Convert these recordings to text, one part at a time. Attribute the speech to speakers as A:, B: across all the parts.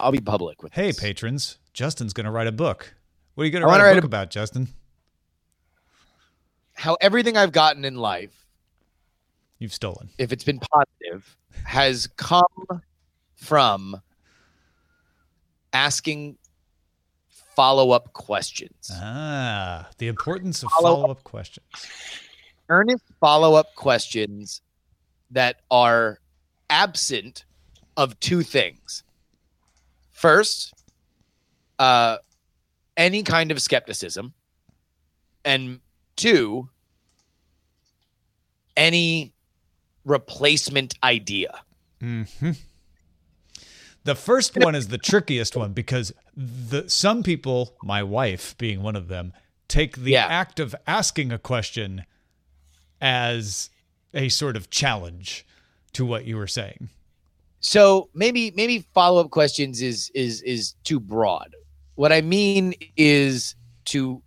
A: I'll be public with
B: Hey,
A: this.
B: patrons, Justin's going to write a book. What are you going
A: I
B: to
A: wanna
B: write a
A: write
B: book about, Justin?
A: How everything I've gotten in life,
B: You've stolen.
A: if it's been positive, has come from asking follow-up questions.
B: The importance of
A: Follow-up.
B: follow-up questions.
A: Earnest follow-up questions that are absent of two things. First, any kind of skepticism. And two, any replacement idea.
B: Mm-hmm. The first one is the trickiest one because some people, my wife being one of them, take the act of asking a question as a sort of challenge to what you were saying.
A: So maybe follow-up questions is too broad. What I mean is to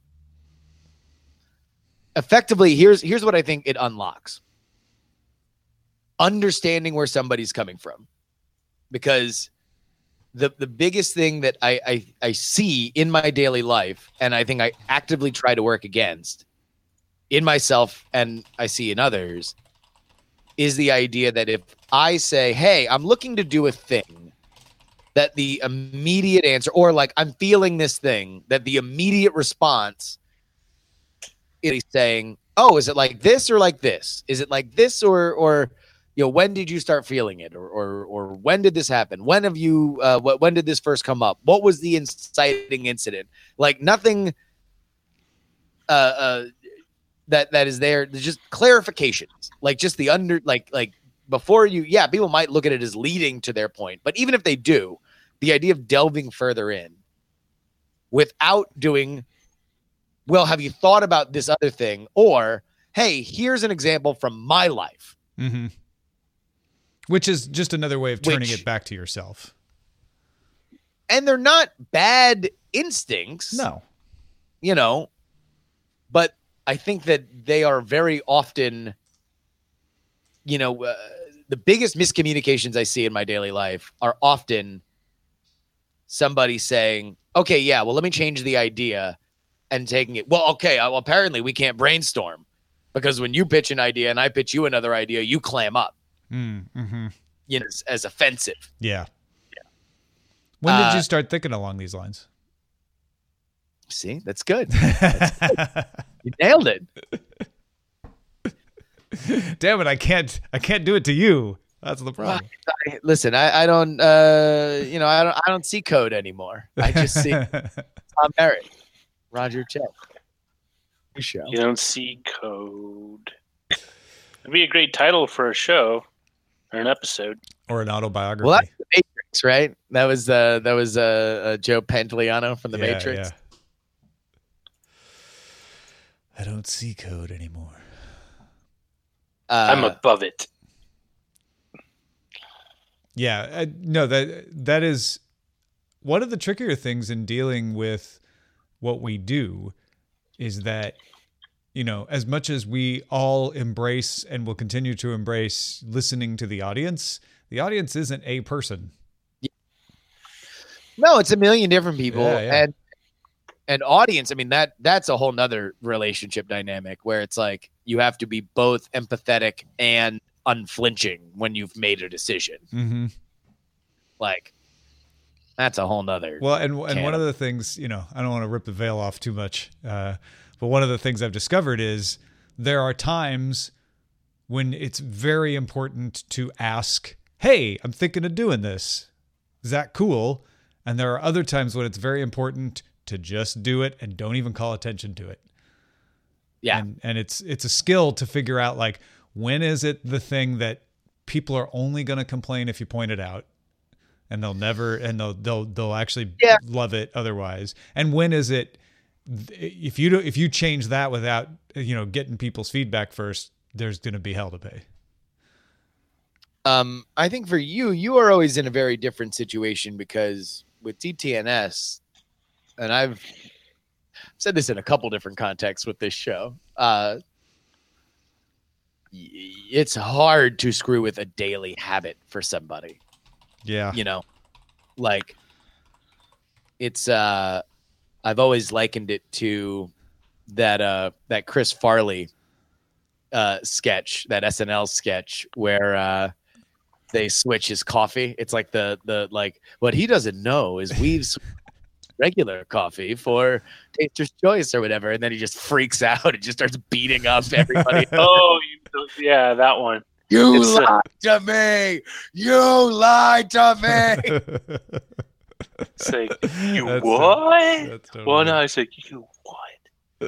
A: effectively, here's what I think it unlocks. Understanding where somebody's coming from. Because the biggest thing that I see in my daily life, and I think I actively try to work against in myself and I see in others, is the idea that if I say, hey, I'm looking to do a thing, that the immediate answer, or like I'm feeling this thing, that the immediate response is saying, oh, is it like this or like this? Is it like this or when did you start feeling it, or when did this happen? When have you? When did this first come up? What was the inciting incident? Like nothing. That is there. There's just clarifications, like just the like before you. Yeah, people might look at it as leading to their point, but even if they do, the idea of delving further in, without doing, well, have you thought about this other thing? Or hey, here's an example from my life.
B: Mm-hmm. Which is just another way of turning it back to yourself.
A: And they're not bad instincts.
B: No.
A: But I think that they are very often, the biggest miscommunications I see in my daily life are often somebody saying, okay, yeah, well, let me change the idea and taking it. Well, okay, well, apparently we can't brainstorm because when you pitch an idea and I pitch you another idea, you clam up.
B: Mm-hmm.
A: As offensive.
B: Yeah. When did you start thinking along these lines?
A: See, that's good. You nailed it.
B: Damn it! I can't do it to you. That's the problem.
A: Listen, I don't. I don't see code anymore. I just see Tom Merritt, Roger Chet. Show.
C: You don't see code. It'd be a great title for a show. Or an episode,
B: or an autobiography.
A: Well, that's the Matrix, right? That was Joe Pantoliano from the Matrix.
B: Yeah. I don't see code anymore.
C: I'm above it.
B: Yeah, no, that is one of the trickier things in dealing with what we do is that, as much as we all embrace and will continue to embrace listening to the audience isn't a person.
A: No, it's a million different people.
B: Yeah.
A: And audience, I mean, that's a whole nother relationship dynamic where it's like you have to be both empathetic and unflinching when you've made a decision.
B: Mm-hmm.
A: Like, that's a whole nother.
B: Well, and one of the things, I don't want to rip the veil off too much, but one of the things I've discovered is there are times when it's very important to ask, hey, I'm thinking of doing this. Is that cool? And there are other times when it's very important to just do it and don't even call attention to it.
A: Yeah.
B: And it's a skill to figure out, like, when is it the thing that people are only going to complain if you point it out and they'll actually love it otherwise. And when is it, if you change that without, getting people's feedback first, there's going to be hell to pay.
A: I think for you are always in a very different situation because with TTNS, and I've said this in a couple different contexts with this show, it's hard to screw with a daily habit for somebody.
B: Yeah.
A: Like it's I've always likened it to that Chris Farley sketch, that SNL sketch where they switch his coffee. It's like the like what he doesn't know is we've regular coffee for Taster's Choice or whatever, and then he just freaks out and just starts beating up everybody.
C: Oh, yeah, that one.
A: You lied to me. You lied to me.
C: It's like, you what?
B: Totally
C: well, no, it's like, you what?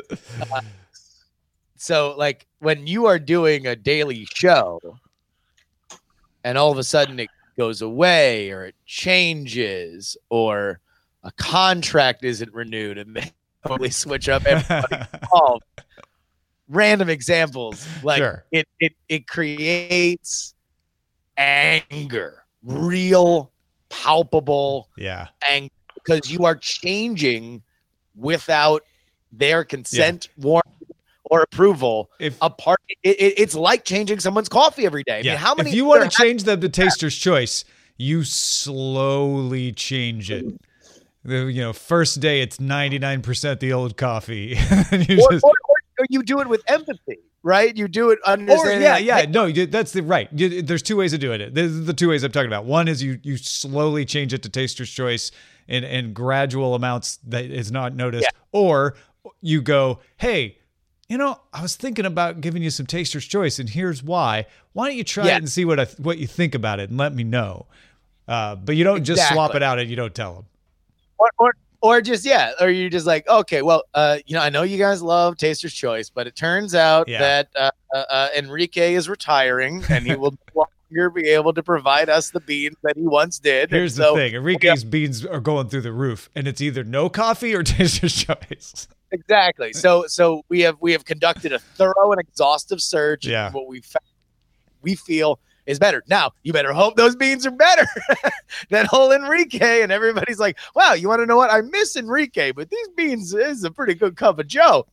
A: So, like, when you are doing a daily show and all of a sudden it goes away or it changes or a contract isn't renewed and they totally switch up everybody involved. Random examples. Like,
B: Sure.
A: it creates anger, real palpable anger, because you are changing without their consent, warning, or approval. It's like changing someone's coffee every day. I mean, how many?
B: If you want to change them to Taster's Choice, you slowly change it. First day it's 99% the old coffee.
A: Or you do it with empathy, right? You do it understanding.
B: No, that's right. There's two ways of doing it. This is the two ways I'm talking about. One is you slowly change it to Taster's Choice in gradual amounts that is not noticed. Or you go, hey, I was thinking about giving you some Taster's Choice, and here's why. Why don't you try it and see what you think about it, and let me know. But you don't just swap it out and you don't tell them.
A: Or you're just like, okay, well, I know you guys love Taster's Choice, but it turns out that Enrique is retiring and he will no longer be able to provide us the beans that he once did.
B: Here's the thing. Enrique's beans are going through the roof, and it's either no coffee or Taster's Choice.
A: Exactly. So we have conducted a thorough and exhaustive search.
B: Yeah.
A: And what we feel is better. Now, you better hope those beans are better than whole Enrique. And everybody's like, wow, you want to know what? I miss Enrique, but these beans is a pretty good cup of Joe.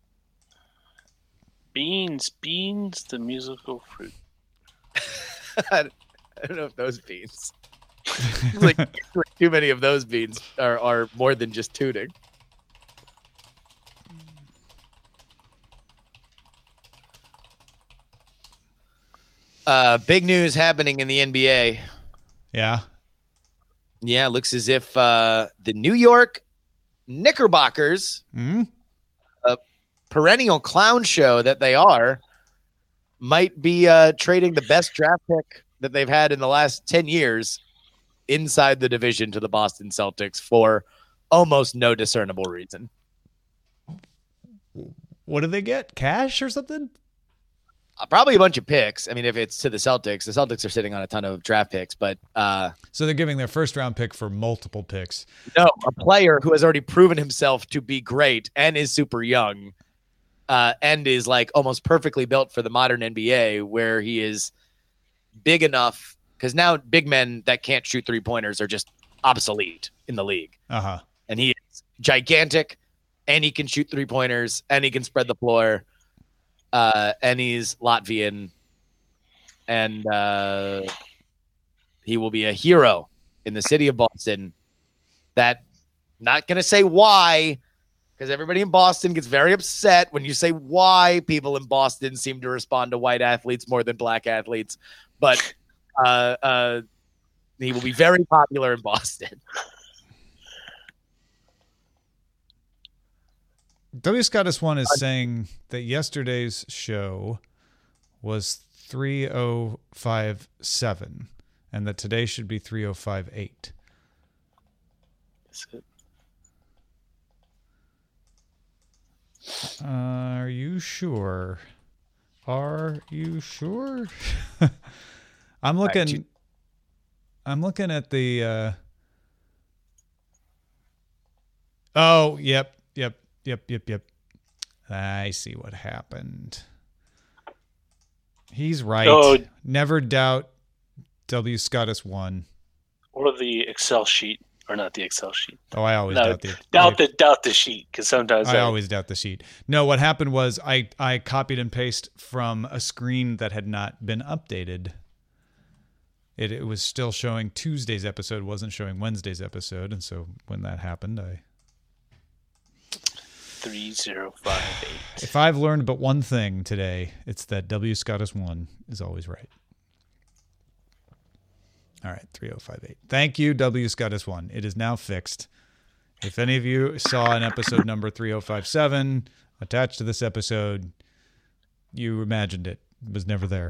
C: Beans, the musical fruit.
A: I don't know if those beans. like too many of those beans are more than just tooting. Big news happening in the NBA.
B: Yeah.
A: Yeah, looks as if the New York Knickerbockers, a perennial clown show that they are, might be trading the best draft pick that they've had in the last 10 years inside the division to the Boston Celtics for almost no discernible reason.
B: What do they get? Cash or something?
A: Probably a bunch of picks. I mean, if it's to the Celtics are sitting on a ton of draft picks, but
B: so they're giving their first round pick for multiple picks.
A: No, a player who has already proven himself to be great and is super young, and is like almost perfectly built for the modern NBA, where he is big enough, because now big men that can't shoot 3-pointers are just obsolete in the league. And he is gigantic, and he can shoot 3-pointers, and he can spread the floor. And he's Latvian, and he will be a hero in the city of Boston. That, not going to say why, because everybody in Boston gets very upset when you say why. People in Boston seem to respond to white athletes more than black athletes, but he will be very popular in Boston.
B: W. Scottus One is saying that yesterday's show was 3057 and that today should be 3058. Are you sure? I'm looking at the oh, yep. I see what happened. He's right.
C: Oh.
B: Never doubt W. Scottus One.
C: Or the Excel sheet. Or not the Excel sheet.
B: Oh, I always
C: doubt the sheet, because sometimes
B: I always doubt the sheet. No, what happened was I copied and pasted from a screen that had not been updated. it was still showing Tuesday's episode, wasn't showing Wednesday's episode. And so when that happened,
C: 3058.
B: If I've learned but one thing today, it's that W. Scottus 1 is always right. All right, 3058. Thank you, W. Scottus 1. It is now fixed. If any of you saw an episode number 3057 attached to this episode, you imagined it. It was never there.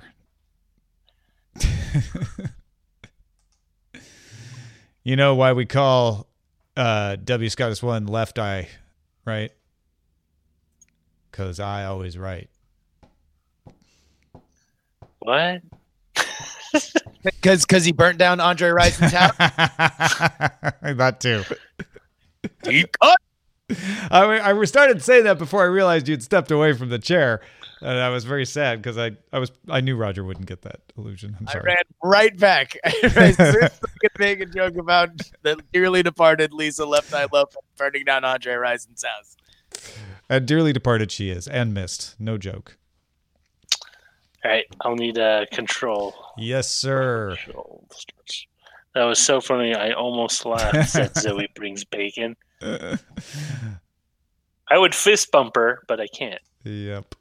B: You know why we call W. Scottus 1 left eye, right? Because I always right.
C: What?
A: Because he burnt down Andre Rison's house.
B: That too.
A: Deep cut.
B: I started saying that before I realized you'd stepped away from the chair, and I was very sad because I knew Roger wouldn't get that illusion. I'm sorry.
A: I ran right back. I was make a joke about the dearly departed Lisa Left Eye Lopez burning down Andre Rison's house.
B: And dearly departed she is, and missed. No joke.
C: All right, I'll need control.
B: Yes, sir.
C: Control. That was so funny. I almost laughed. Said Zoe brings bacon. I would fist bump her, but I can't.
B: Yep.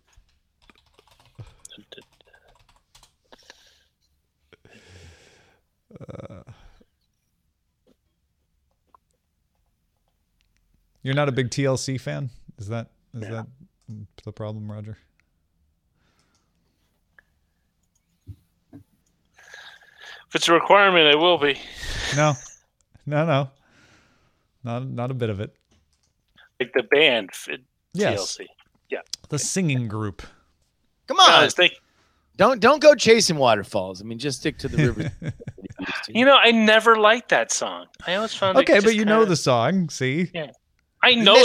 B: You're not a big TLC fan? Is that the problem, Roger?
C: If it's a requirement, I will be.
B: No. Not a bit of it.
C: Like the band,
B: Yes.
C: TLC. Yeah.
B: The singing group.
A: Come on.
C: Guys,
A: Don't go chasing waterfalls. I mean, just stick to the river.
C: you know, I never liked that song. I always found it
B: Okay,
C: just
B: but you know
C: kinda-
B: the song. See?
C: Yeah. I know.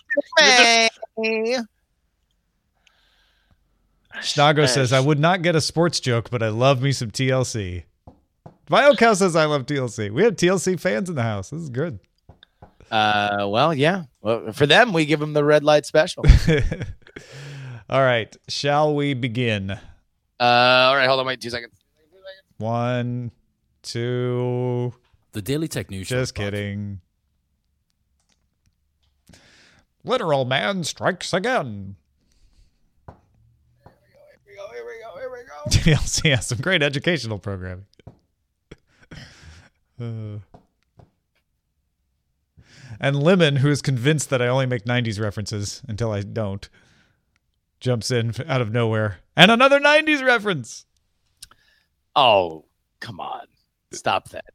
B: Schnago says, I would not get a sports joke, but I love me some TLC. Viocal says, I love TLC. We have TLC fans in the house. This is good.
A: Well, yeah. Well, for them, we give them the red light special.
B: All right. Shall we begin?
A: All right. Hold on. Wait 2 seconds.
B: 1, 2.
D: The Daily Tech News Show.
B: Just kidding. Literal man strikes again.
A: Here we go.
B: TLC has some great educational programming. And Lemon, who is convinced that I only make 90s references until I don't, jumps in out of nowhere. And another 90s reference.
A: Oh, come on. Stop that.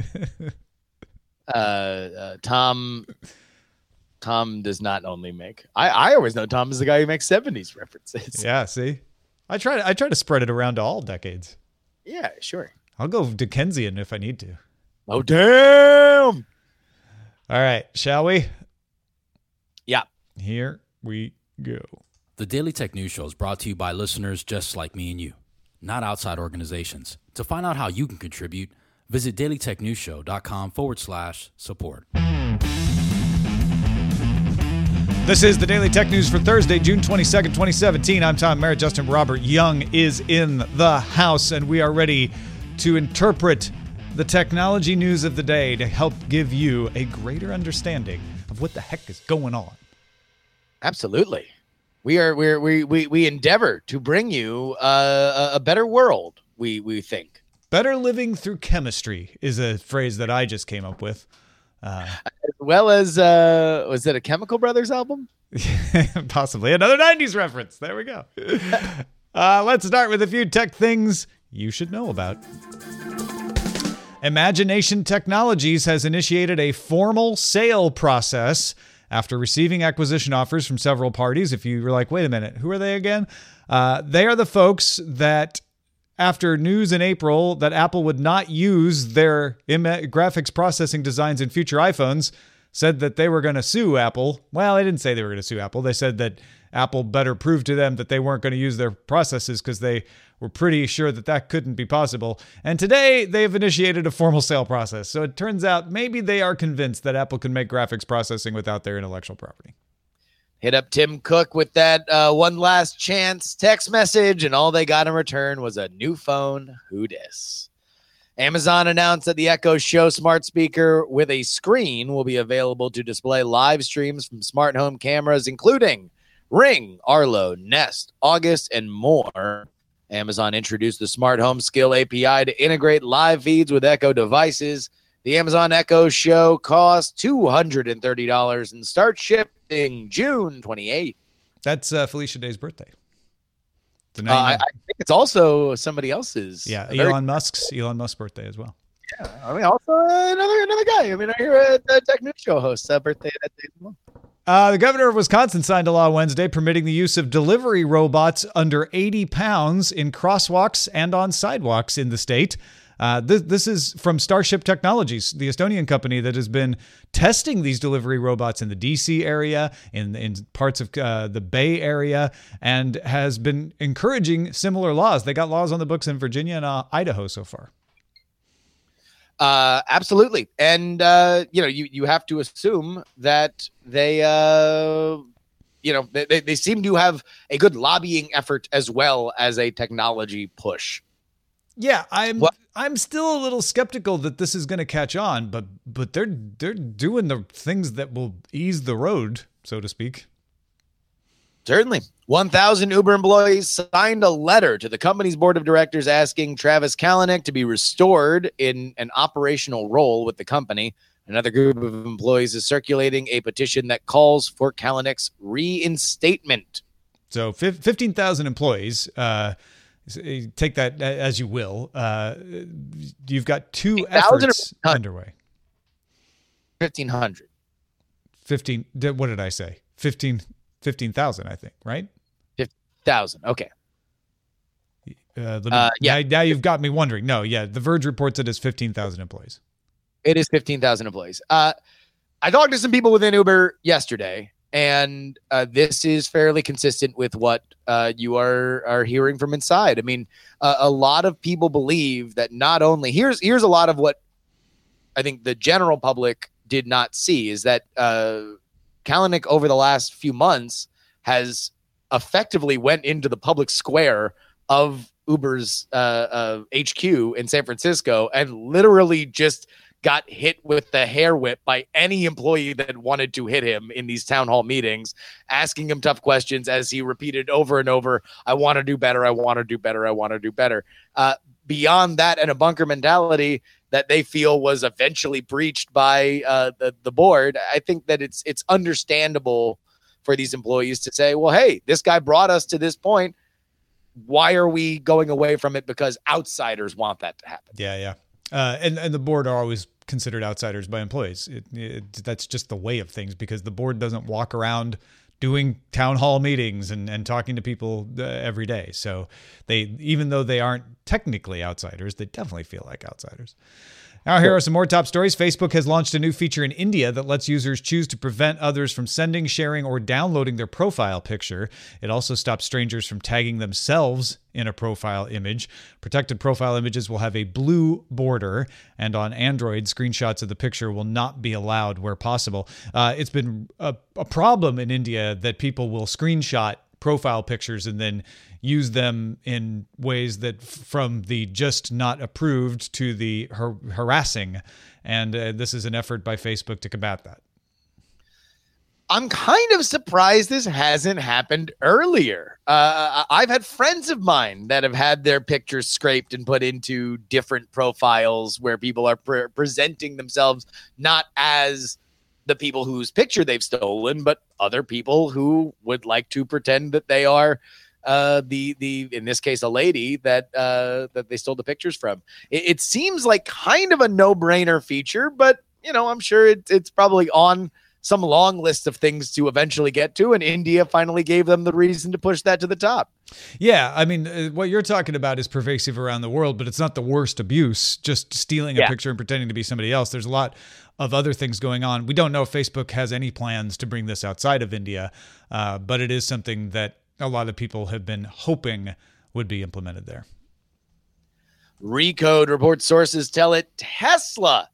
A: Tom does not only make... I always know Tom is the guy who makes 70s references.
B: Yeah, see? I try to spread it around to all decades.
A: Yeah, sure.
B: I'll go Dickensian if I need to.
A: Oh, damn!
B: All right, shall we?
A: Yeah.
B: Here we go.
D: The Daily Tech News Show is brought to you by listeners just like me and you, not outside organizations. To find out how you can contribute, visit dailytechnewsshow.com/support.
B: This is the Daily Tech News for Thursday, June 22nd, 2017. I'm Tom Merritt. Justin Robert Young is in the house, and we are ready to interpret the technology news of the day to help give you a greater understanding of what the heck is going on.
A: Absolutely. We endeavor to bring you a better world, we think.
B: Better living through chemistry is a phrase that I just came up with.
A: As well as, was it a Chemical Brothers album?
B: Possibly. Another 90s reference. There we go. Let's start with a few tech things you should know about. Imagination Technologies has initiated a formal sale process after receiving acquisition offers from several parties. If you were like, wait a minute, who are they again? They are the folks that, after news in April that Apple would not use their graphics processing designs in future iPhones, said that they were going to sue Apple. Well, they didn't say they were going to sue Apple. They said that Apple better prove to them that they weren't going to use their processes because they were pretty sure that that couldn't be possible. And today they've initiated a formal sale process. So it turns out maybe they are convinced that Apple can make graphics processing without their intellectual property.
A: Hit up Tim Cook with that one last chance text message, and all they got in return was a new phone. Who dis? Amazon announced that the Echo Show smart speaker with a screen will be available to display live streams from smart home cameras, including Ring, Arlo, Nest, August, and more. Amazon introduced the Smart Home Skill API to integrate live feeds with Echo devices. The Amazon Echo Show costs $230 and starts shipping June 28th.
B: That's Felicia Day's birthday.
A: I think it's also somebody else's.
B: Yeah, Elon Musk's birthday as well.
A: Yeah, I mean, also another guy. I mean, I hear a Tech News Show host's birthday that day as well.
B: The governor of Wisconsin signed a law Wednesday permitting the use of delivery robots under 80 pounds in crosswalks and on sidewalks in the state. This is from Starship Technologies, the Estonian company that has been testing these delivery robots in the DC area, in parts of the Bay Area, and has been encouraging similar laws. They got laws on the books in Virginia and Idaho so far.
A: Absolutely. And, you have to assume that they seem to have a good lobbying effort as well as a technology push.
B: Yeah, I'm still a little skeptical that this is going to catch on, but they're doing the things that will ease the road, so to speak.
A: Certainly. 1,000 Uber employees signed a letter to the company's board of directors asking Travis Kalanick to be restored in an operational role with the company. Another group of employees is circulating a petition that calls for Kalanick's reinstatement.
B: So 15,000 employees, take that as you will. You've got two efforts underway.
A: 1,500.
B: 15. What did I say? 15,000, I think, right?
A: 50,000. Okay.
B: Now you've got me wondering. No, yeah, The Verge reports it as 15,000 employees.
A: It is 15,000 employees. I talked to some people within Uber yesterday, and this is fairly consistent with what you are hearing from inside. I mean, a lot of people believe that not only here's a lot of what I think the general public did not see is that Kalanick over the last few months has effectively went into the public square of Uber's HQ in San Francisco and literally just got hit with the hair whip by any employee that wanted to hit him in these town hall meetings, asking him tough questions as he repeated over and over, I want to do better, I want to do better, I want to do better. Beyond that and a bunker mentality that they feel was eventually breached by the board, I think that it's understandable for these employees to say, well, hey, this guy brought us to this point. Why are we going away from it? Because outsiders want that to happen.
B: Yeah. And the board are always considered outsiders by employees. That's just the way of things because the board doesn't walk around doing town hall meetings and talking to people every day. So even though they aren't technically outsiders, they definitely feel like outsiders. Now, here are some more top stories. Facebook has launched a new feature in India that lets users choose to prevent others from sending, sharing, or downloading their profile picture. It also stops strangers from tagging themselves in a profile image. Protected profile images will have a blue border, and on Android, screenshots of the picture will not be allowed where possible. It's been a problem in India that people will screenshot profile pictures and then use them in ways that from the just not approved to the harassing. And this is an effort by Facebook to combat that.
A: I'm kind of surprised this hasn't happened earlier. I've had friends of mine that have had their pictures scraped and put into different profiles where people are presenting themselves not as the people whose picture they've stolen, but other people who would like to pretend that they are the in this case a lady that they stole the pictures from. It seems like kind of a no-brainer feature, but I'm sure it's probably on some long list of things to eventually get to, and India finally gave them the reason to push that to the top.
B: Yeah, I mean, what you're talking about is pervasive around the world, but it's not the worst abuse, just stealing a picture and pretending to be somebody else. There's a lot of other things going on. We don't know if Facebook has any plans to bring this outside of India, but it is something that a lot of people have been hoping would be implemented there.
A: Recode reports sources tell it Tesla,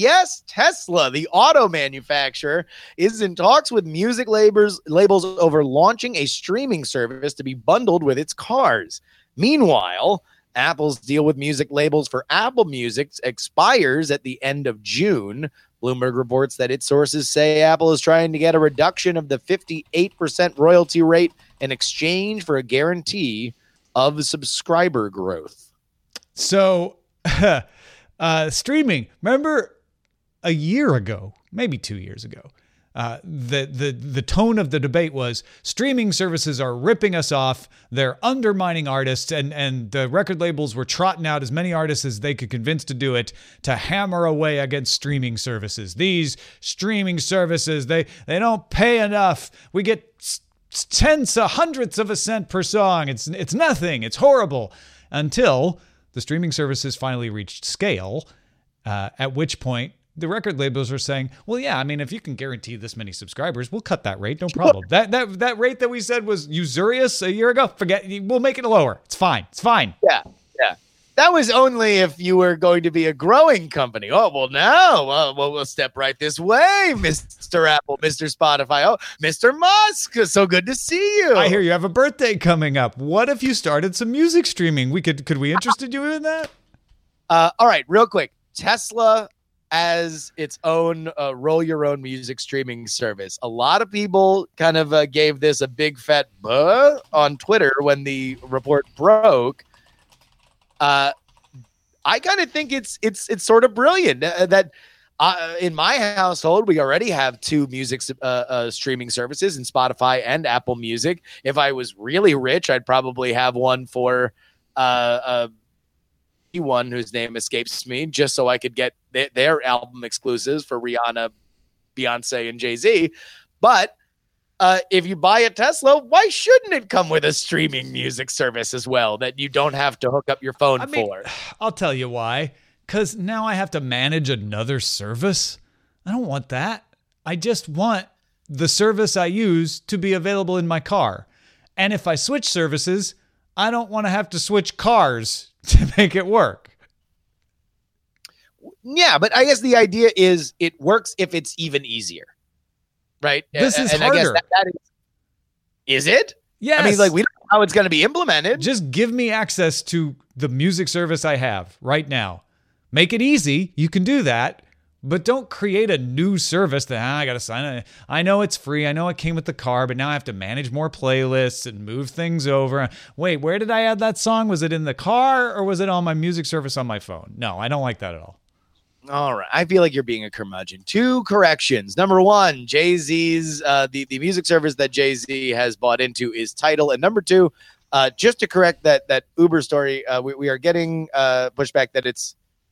A: the auto manufacturer, is in talks with music labels over launching a streaming service to be bundled with its cars. Meanwhile, Apple's deal with music labels for Apple Music expires at the end of June. Bloomberg reports that its sources say Apple is trying to get a reduction of the 58% royalty rate in exchange for a guarantee of subscriber growth.
B: So, streaming. Remember a year ago, maybe 2 years ago, the tone of the debate was streaming services are ripping us off. They're undermining artists, and the record labels were trotting out as many artists as they could convince to do it to hammer away against streaming services. These streaming services, they don't pay enough. We get tenths, hundredths of a cent per song. It's nothing. It's horrible. Until the streaming services finally reached scale, at which point the record labels are saying, well, yeah, I mean, if you can guarantee this many subscribers, we'll cut that rate. No problem. That rate that we said was usurious a year ago, we'll make it lower. It's fine. It's fine.
A: Yeah. That was only if you were going to be a growing company. Oh, well, now we'll step right this way, Mr. Apple, Mr. Spotify. Oh, Mr. Musk, so good to see you.
B: I hear you have a birthday coming up. What if you started some music streaming? Could we interested you in that?
A: All right, real quick. Tesla as its own roll your own music streaming service. A lot of people kind of gave this a big fat buh on Twitter when the report broke. I kind of think it's sort of brilliant that in my household we already have two music streaming services in Spotify and Apple Music. If I was really rich, I'd probably have one for one whose name escapes me, just so I could get their album exclusives for Rihanna, Beyonce, and Jay-Z. But if you buy a Tesla, why shouldn't it come with a streaming music service as well that you don't have to hook up your phone for?
B: I'll tell you why. Because now I have to manage another service. I don't want that. I just want the service I use to be available in my car. And if I switch services, I don't want to have to switch cars to make it work.
A: Yeah, but I guess the idea is it works if it's even easier. Right?
B: This is harder. I guess
A: that is it?
B: Yes.
A: I mean, like, we don't know how it's going to be implemented.
B: Just give me access to the music service I have right now. Make it easy. You can do that. But don't create a new service that I got to sign. I know it's free. I know it came with the car, but now I have to manage more playlists and move things over. Wait, where did I add that song? Was it in the car or was it on my music service on my phone? No, I don't like that at all.
A: All right. I feel like you're being a curmudgeon. 2 corrections. Number 1, Jay-Z's, the music service that Jay-Z has bought into is Tidal. And number 2, just to correct that Uber story, we are getting pushback that it's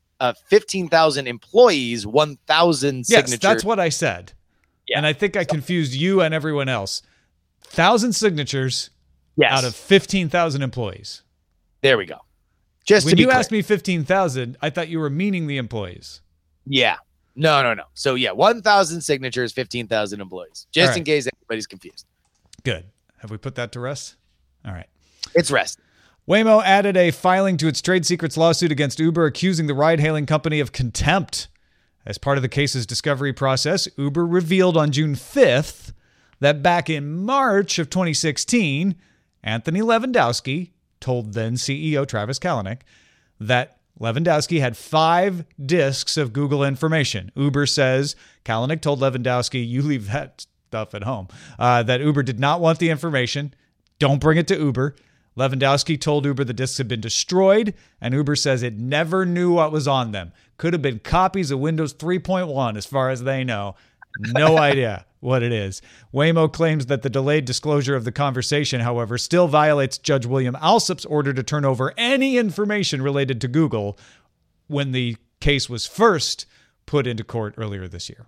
A: 15,000 employees, 1,000 signatures.
B: Yes, that's what I said. Yeah. And I think I confused you and everyone else. 1,000 signatures out of 15,000 employees.
A: There we go.
B: When you asked me 15,000, I thought you were meaning the employees.
A: Yeah. No. So, 1,000 signatures, 15,000 employees. Just in case anybody's confused.
B: Good. Have we put that to rest? All right.
A: It's rest.
B: Waymo added a filing to its trade secrets lawsuit against Uber, accusing the ride-hailing company of contempt. As part of the case's discovery process, Uber revealed on June 5th that back in March of 2016, Anthony Levandowski told then CEO Travis Kalanick that Levandowski had 5 disks of Google information. Uber says Kalanick told Levandowski, you leave that stuff at home, that Uber did not want the information. Don't bring it to Uber. Levandowski told Uber the disks had been destroyed, and Uber says it never knew what was on them. Could have been copies of Windows 3.1 as far as they know. No idea what it is. Waymo claims that the delayed disclosure of the conversation, however, still violates Judge William Alsup's order to turn over any information related to Google when the case was first put into court earlier this year.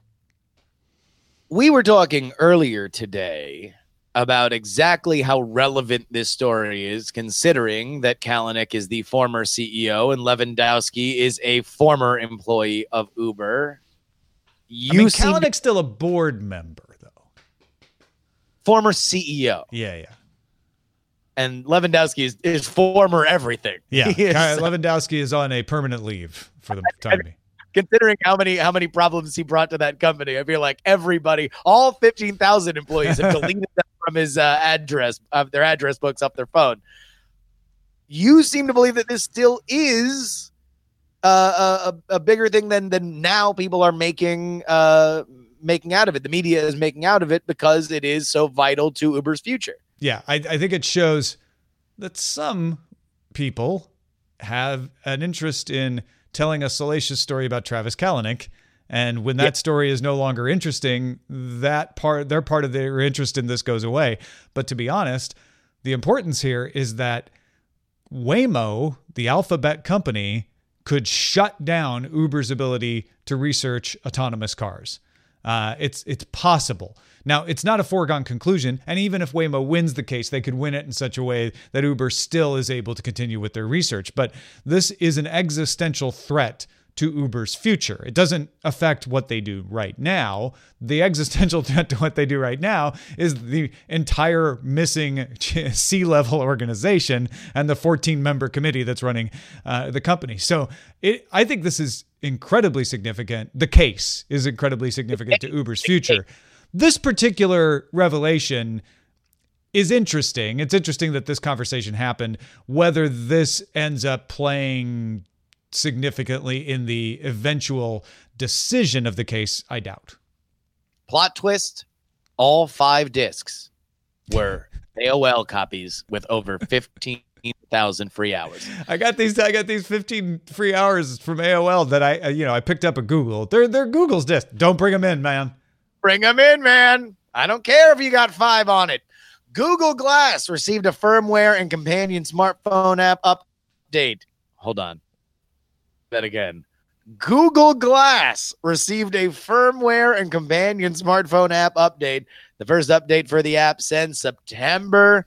A: We were talking earlier today about exactly how relevant this story is, considering that Kalanick is the former CEO and Levandowski is a former employee of Uber.
B: Kalanick's still a board member, though.
A: Former CEO.
B: Yeah.
A: And Levandowski is former everything.
B: Yeah, Levandowski is on a permanent leave for the time being.
A: Considering how many problems he brought to that company, I feel like everybody, all 15,000 employees, have deleted them from his their address books off their phone. you seem to believe that this still is a bigger thing than now people are making out of it. The media is making out of it because it is so vital to Uber's future.
B: Yeah, I think it shows that some people have an interest in telling a salacious story about Travis Kalanick. And when that story is no longer interesting, their part of their interest in this goes away. But to be honest, the importance here is that Waymo, the Alphabet company, could shut down Uber's ability to research autonomous cars. It's possible. Now, it's not a foregone conclusion, and even if Waymo wins the case, they could win it in such a way that Uber still is able to continue with their research. But this is an existential threat to Uber's future. It doesn't affect what they do right now. The existential threat to what they do right now is the entire missing C-level organization and the 14-member committee that's running the company. So I think this is incredibly significant. The case is incredibly significant to Uber's future. This particular revelation is interesting. It's interesting that this conversation happened. Whether this ends up playing significantly in the eventual decision of the case, I doubt.
A: Plot twist, all 5 discs were AOL copies with over 15,000 free hours.
B: I got these 15 free hours from AOL that I picked up at Google. They're Google's disc. Don't bring them in, man.
A: Bring them in, man. I don't care if you got 5 on it. Google Glass received a firmware and companion smartphone app update. Hold on. That again. Google Glass received a firmware and companion smartphone app update. The first update for the app since September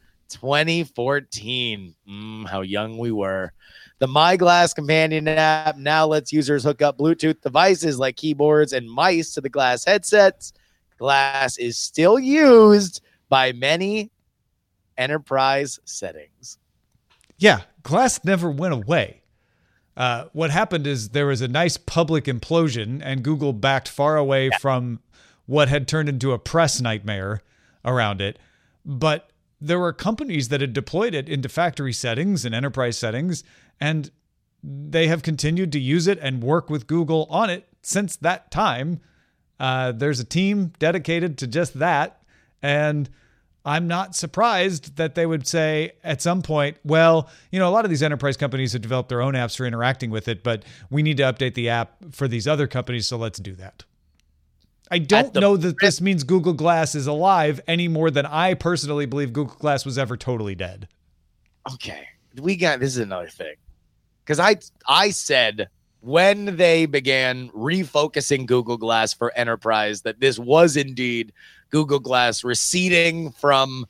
A: 2014. How young we were. The My Glass companion app now lets users hook up Bluetooth devices like keyboards and mice to the Glass headsets. Glass is still used by many enterprise settings.
B: Yeah, Glass never went away. What happened is there was a nice public implosion, and Google backed far away from what had turned into a press nightmare around it. But there were companies that had deployed it into factory settings and enterprise settings, and they have continued to use it and work with Google on it since that time. There's a team dedicated to just that, and I'm not surprised that they would say at some point, well, a lot of these enterprise companies have developed their own apps for interacting with it, but we need to update the app for these other companies, so let's do that. I don't know that this means Google Glass is alive any more than I personally believe Google Glass was ever totally dead.
A: Okay. This is another thing. Because I said when they began refocusing Google Glass for enterprise that this was indeed Google Glass receding from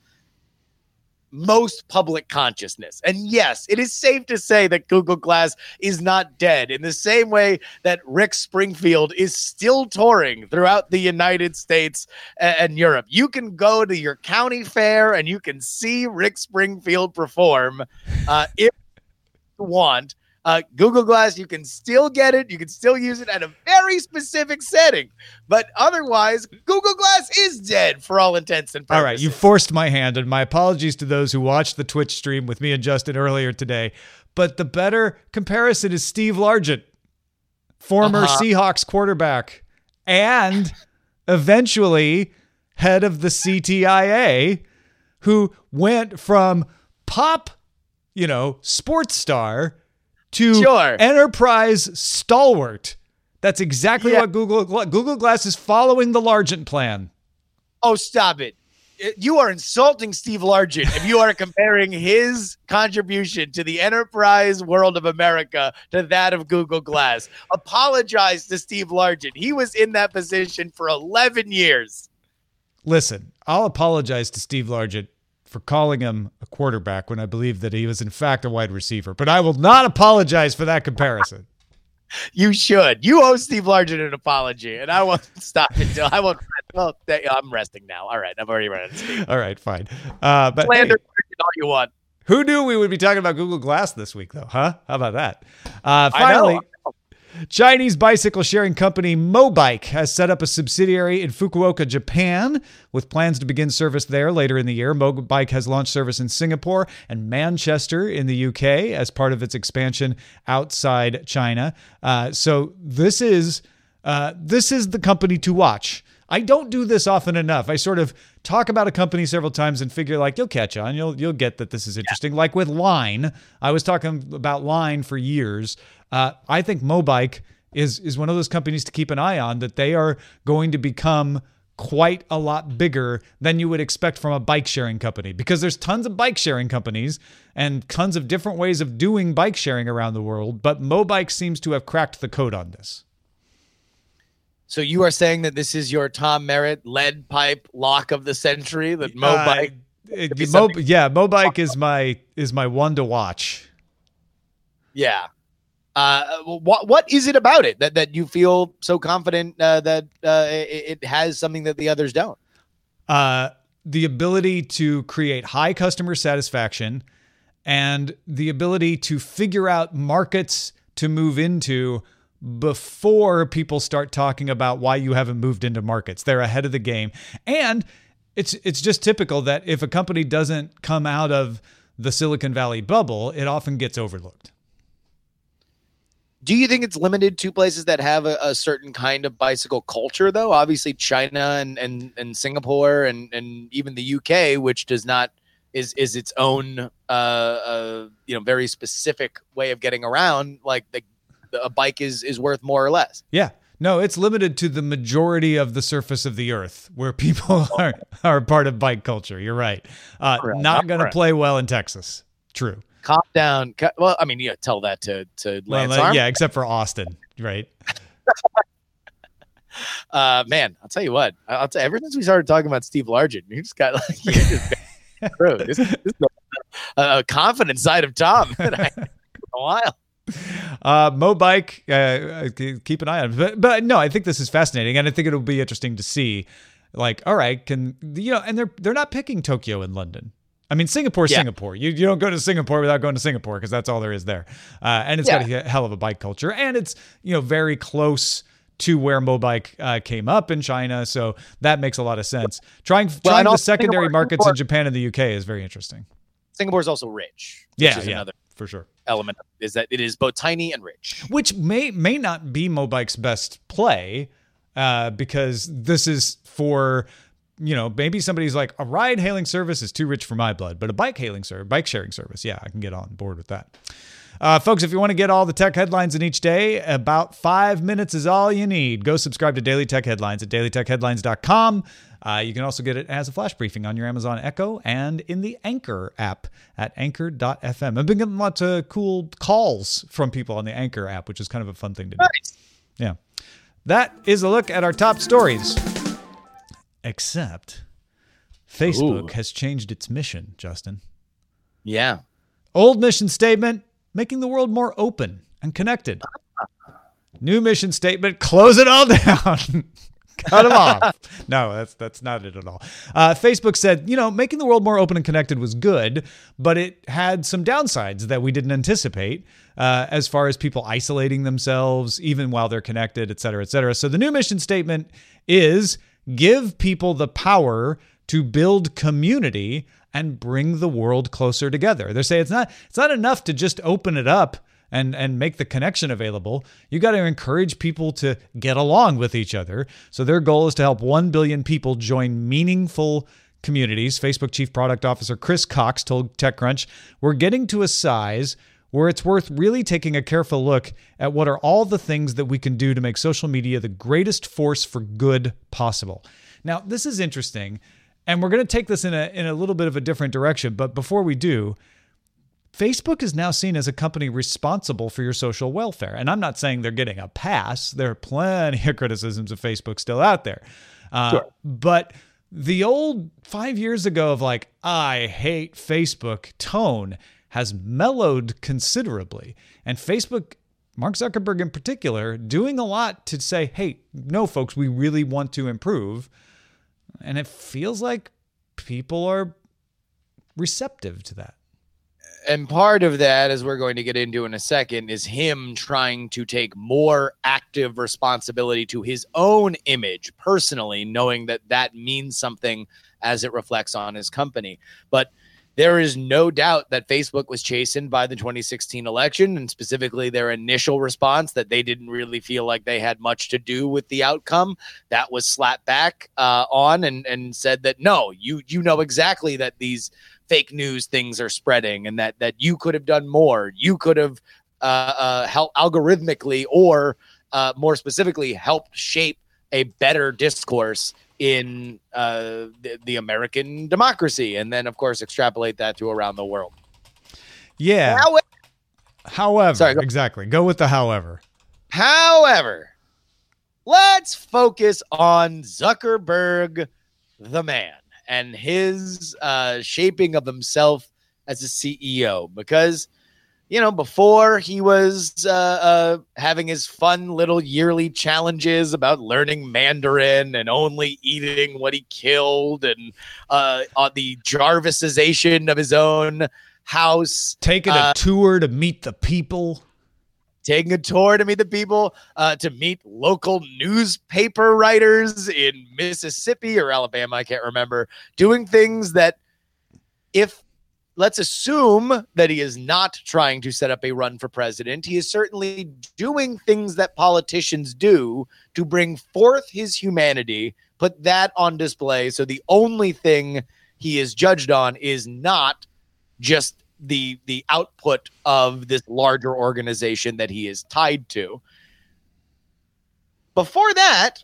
A: most public consciousness. And yes, it is safe to say that Google Glass is not dead in the same way that Rick Springfield is still touring throughout the United States and Europe. You can go to your county fair and you can see Rick Springfield perform if you want. Google Glass, you can still get it. You can still use it at a very specific setting. But otherwise, Google Glass is dead for all intents and purposes.
B: All right, you forced my hand, and my apologies to those who watched the Twitch stream with me and Justin earlier today. But the better comparison is Steve Largent, former Seahawks quarterback, and eventually head of the CTIA, who went from pop, sports star to enterprise stalwart. That's exactly what Google Glass is following the Largent plan.
A: Oh, stop it. You are insulting Steve Largent if you are comparing his contribution to the enterprise world of America to that of Google Glass. Apologize to Steve Largent. He was in that position for 11 years.
B: Listen, I'll apologize to Steve Largent for calling him a quarterback when I believe that he was in fact a wide receiver, but I will not apologize for that comparison.
A: You should. You owe Steve Largent an apology, and I won't stop until I won't. Well, I'm resting now. All right, I've already run out of steam.
B: All right, fine. But
A: slander all you want.
B: Who knew we would be talking about Google Glass this week, though? Huh? How about that? Finally, Chinese bicycle sharing company Mobike has set up a subsidiary in Fukuoka, Japan, with plans to begin service there later in the year. Mobike has launched service in Singapore and Manchester in the UK as part of its expansion outside China. So this is the company to watch. I don't do this often enough. I sort of talk about a company several times and figure like you'll catch on. You'll get that this is interesting. Yeah. Like with Line, I was talking about Line for years. I think Mobike is one of those companies to keep an eye on, that they are going to become quite a lot bigger than you would expect from a bike sharing company, because there's tons of bike sharing companies and tons of different ways of doing bike sharing around the world. But Mobike seems to have cracked the code on this.
A: So you are saying that this is your Tom Merritt lead pipe lock of the century? That Mobike,
B: Mobike is my one to watch.
A: Yeah. What is it about it that you feel so confident that it has something that the others don't?
B: The ability to create high customer satisfaction and the ability to figure out markets to move into before people start talking about why you haven't moved into markets. They're ahead of the game. And it's just typical that if a company doesn't come out of the Silicon Valley bubble, it often gets overlooked.
A: Do you think it's limited to places that have a certain kind of bicycle culture, though? Obviously, China and Singapore and even the UK, which does not is its own very specific way of getting around. Like a bike is worth more or less.
B: Yeah. No, it's limited to the majority of the surface of the earth where people are part of bike culture. You're right. Not going to play well in Texas. True.
A: Calm down. Well, I mean, tell that to Lance Armstrong.
B: Yeah, except for Austin, right?
A: Man, I'll tell you what. I'll tell you, ever since we started talking about Steve Largent, you just got like this is a confident side of Tom that I in a while.
B: Mobike, keep an eye on it. But no, I think this is fascinating, and I think it'll be interesting to see. Like, all right, and they're not picking Tokyo and London. I mean, Singapore's Singapore. You don't go to Singapore without going to Singapore, because that's all there is there. And it's got a hell of a bike culture, and it's very close to where Mobike came up in China, so that makes a lot of sense. Trying the secondary markets in Japan and the UK is very interesting.
A: Singapore's also rich.
B: Another for sure
A: element is that it is both tiny and rich,
B: which may not be Mobike's best play, because this is for maybe somebody's like, a ride hailing service is too rich for my blood, but a bike sharing service, I can get on board with that. Folks, if you want to get all the tech headlines in each day, about 5 minutes is all you need. Go subscribe to Daily Tech Headlines at dailytechheadlines.com. You can also get it as a flash briefing on your Amazon Echo and in the Anchor app at anchor.fm. I've been getting lots of cool calls from people on the Anchor app, which is kind of a fun thing to do.
A: Nice.
B: Yeah. That is a look at our top stories. Except Facebook has changed its mission, Justin.
A: Yeah.
B: Old mission statement, making the world more open and connected. New mission statement, close it all down. Cut them off. No, that's not it at all. Facebook said, making the world more open and connected was good, but it had some downsides that we didn't anticipate, as far as people isolating themselves, even while they're connected, et cetera, et cetera. So the new mission statement is give people the power to build community and bring the world closer together. They say it's not enough to just open it up and make the connection available. You got to encourage people to get along with each other. So their goal is to help 1 billion people join meaningful communities. Facebook Chief Product Officer Chris Cox told TechCrunch, "We're getting to a size where it's worth really taking a careful look at what are all the things that we can do to make social media the greatest force for good possible." Now, this is interesting, and we're going to take this in a little bit of a different direction. But before we do, Facebook is now seen as a company responsible for your social welfare. And I'm not saying they're getting a pass. There are plenty of criticisms of Facebook still out there. Sure. But the old 5 years ago of like, I hate Facebook tone has mellowed considerably. And Facebook, Mark Zuckerberg in particular, doing a lot to say, hey, no, folks, we really want to improve. And it feels like people are receptive to that.
A: And part of that, as we're going to get into in a second, is him trying to take more active responsibility to his own image personally, knowing that that means something as it reflects on his company. But there is no doubt that Facebook was chastened by the 2016 election, and specifically their initial response that they didn't really feel like they had much to do with the outcome. That was slapped back on and said that, no, you know exactly that these fake news things are spreading and that you could have done more. You could have helped algorithmically or more specifically helped shape a better discourse in the American democracy, and then of course extrapolate that to around the world.
B: Yeah. However,
A: sorry,
B: exactly. Go with the however.
A: However, let's focus on Zuckerberg, the man, and his shaping of himself as a CEO, because before he was having his fun little yearly challenges about learning Mandarin and only eating what he killed, and on the Jarvisization of his own house,
B: taking a tour to meet the people,
A: to meet local newspaper writers in Mississippi or Alabama, I can't remember, doing things that let's assume that he is not trying to set up a run for president. He is certainly doing things that politicians do to bring forth his humanity, put that on display. So the only thing he is judged on is not just the output of this larger organization that he is tied to. Before that,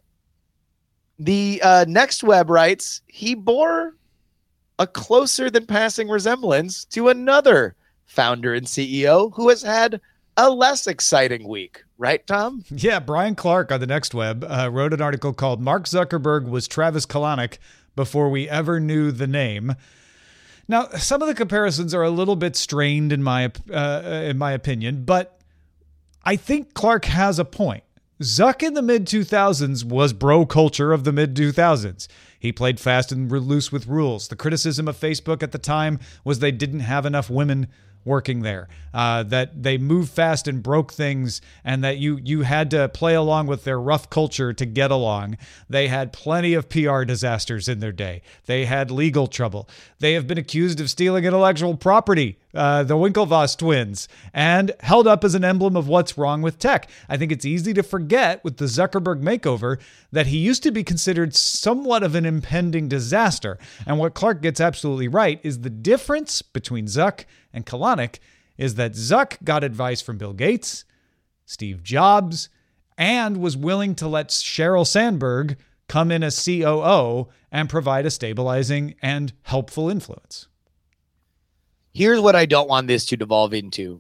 A: the Next Web writes he bore a closer than passing resemblance to another founder and CEO who has had a less exciting week. Right, Tom?
B: Yeah, Brian Clark on the Next Web wrote an article called "Mark Zuckerberg was Travis Kalanick before we ever knew the name." Now, some of the comparisons are a little bit strained in my opinion, but I think Clark has a point. Zuck in the mid-2000s was bro culture of the mid-2000s. He played fast and loose with rules. The criticism of Facebook at the time was they didn't have enough women working there, that they moved fast and broke things, and that you had to play along with their rough culture to get along. They had plenty of PR disasters in their day. They had legal trouble. They have been accused of stealing intellectual property, the Winklevoss twins, and held up as an emblem of what's wrong with tech. I think it's easy to forget with the Zuckerberg makeover that he used to be considered somewhat of an impending disaster. And what Clark gets absolutely right is the difference between Zuck and Kalanick is that Zuck got advice from Bill Gates, Steve Jobs, and was willing to let Sheryl Sandberg come in as COO and provide a stabilizing and helpful influence.
A: Here's what I don't want this to devolve into,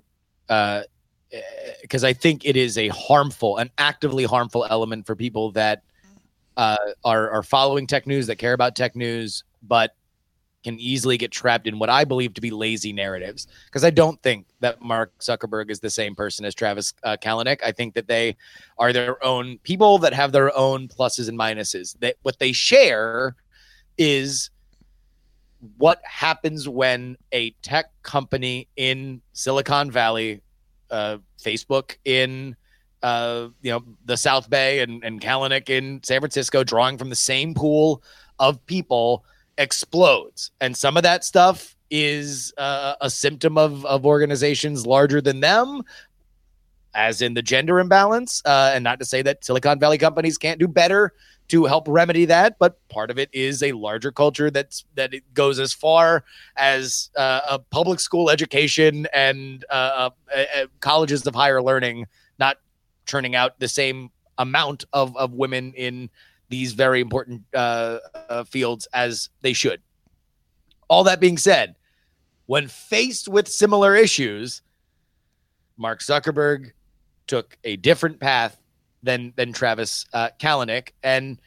A: because I think it is an actively harmful element for people that are following tech news, that care about tech news, but can easily get trapped in what I believe to be lazy narratives. Because I don't think that Mark Zuckerberg is the same person as Travis Kalanick. I think that they are their own people that have their own pluses and minuses. What they share is what happens when a tech company in Silicon Valley, Facebook in the South Bay, and Kalanick in San Francisco, drawing from the same pool of people, explodes. And some of that stuff is a symptom of organizations larger than them, as in the gender imbalance. And not to say that Silicon Valley companies can't do better to help remedy that, but part of it is a larger culture that it goes as far as a public school education and colleges of higher learning not churning out the same amount of women in these very important fields as they should. All that being said, when faced with similar issues, Mark Zuckerberg took a different path than Travis Kalanick, and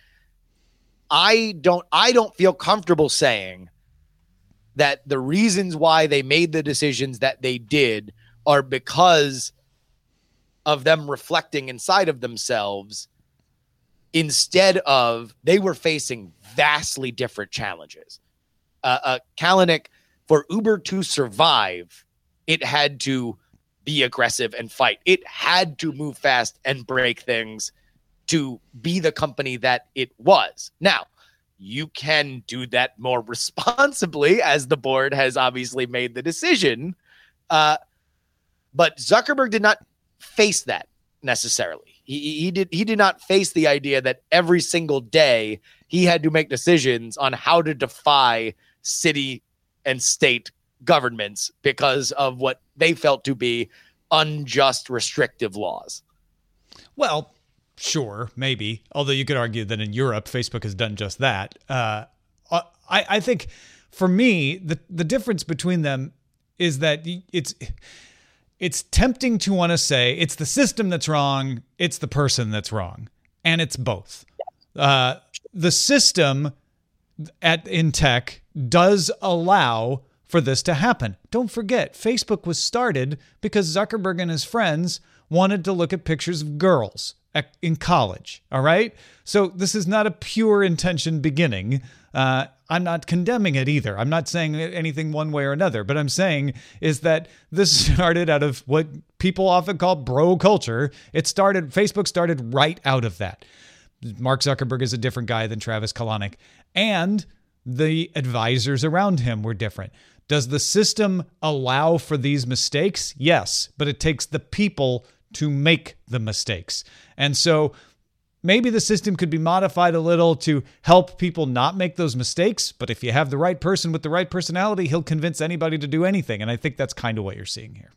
A: I don't feel comfortable saying that the reasons why they made the decisions that they did are because of them reflecting inside of themselves, instead of they were facing vastly different challenges. Kalanick, for Uber to survive it had to be aggressive and fight. It had to move fast and break things to be the company that it was. Now, you can do that more responsibly, as the board has obviously made the decision. But Zuckerberg did not face that necessarily. He did not face the idea that every single day he had to make decisions on how to defy city and state governments because of what they felt to be unjust, restrictive laws.
B: Well, sure, maybe. Although you could argue that in Europe, Facebook has done just that. I think for me, the difference between them is that it's tempting to want to say it's the system that's wrong, it's the person that's wrong, and it's both. The system in tech does allow for this to happen. Don't forget, Facebook was started because Zuckerberg and his friends wanted to look at pictures of girls in college. All right. So this is not a pure intention beginning. I'm not condemning it either. I'm not saying anything one way or another, but I'm saying is that this started out of what people often call bro culture. Facebook started right out of that. Mark Zuckerberg is a different guy than Travis Kalanick, and the advisors around him were different. Does the system allow for these mistakes? Yes, but it takes the people to make the mistakes. And so maybe the system could be modified a little to help people not make those mistakes. But if you have the right person with the right personality, he'll convince anybody to do anything. And I think that's kind of what you're seeing here.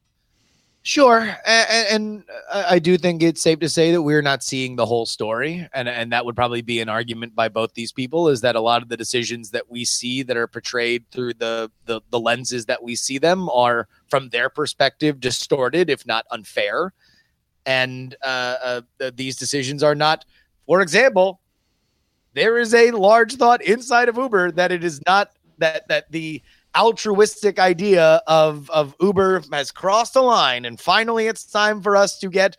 A: Sure. And I do think it's safe to say that we're not seeing the whole story. And that would probably be an argument by both these people, is that a lot of the decisions that we see that are portrayed through the lenses that we see them are, from their perspective, distorted, if not unfair. And these decisions are not, for example, there is a large thought inside of Uber that it is not that the altruistic idea of Uber has crossed a line, and finally it's time for us to get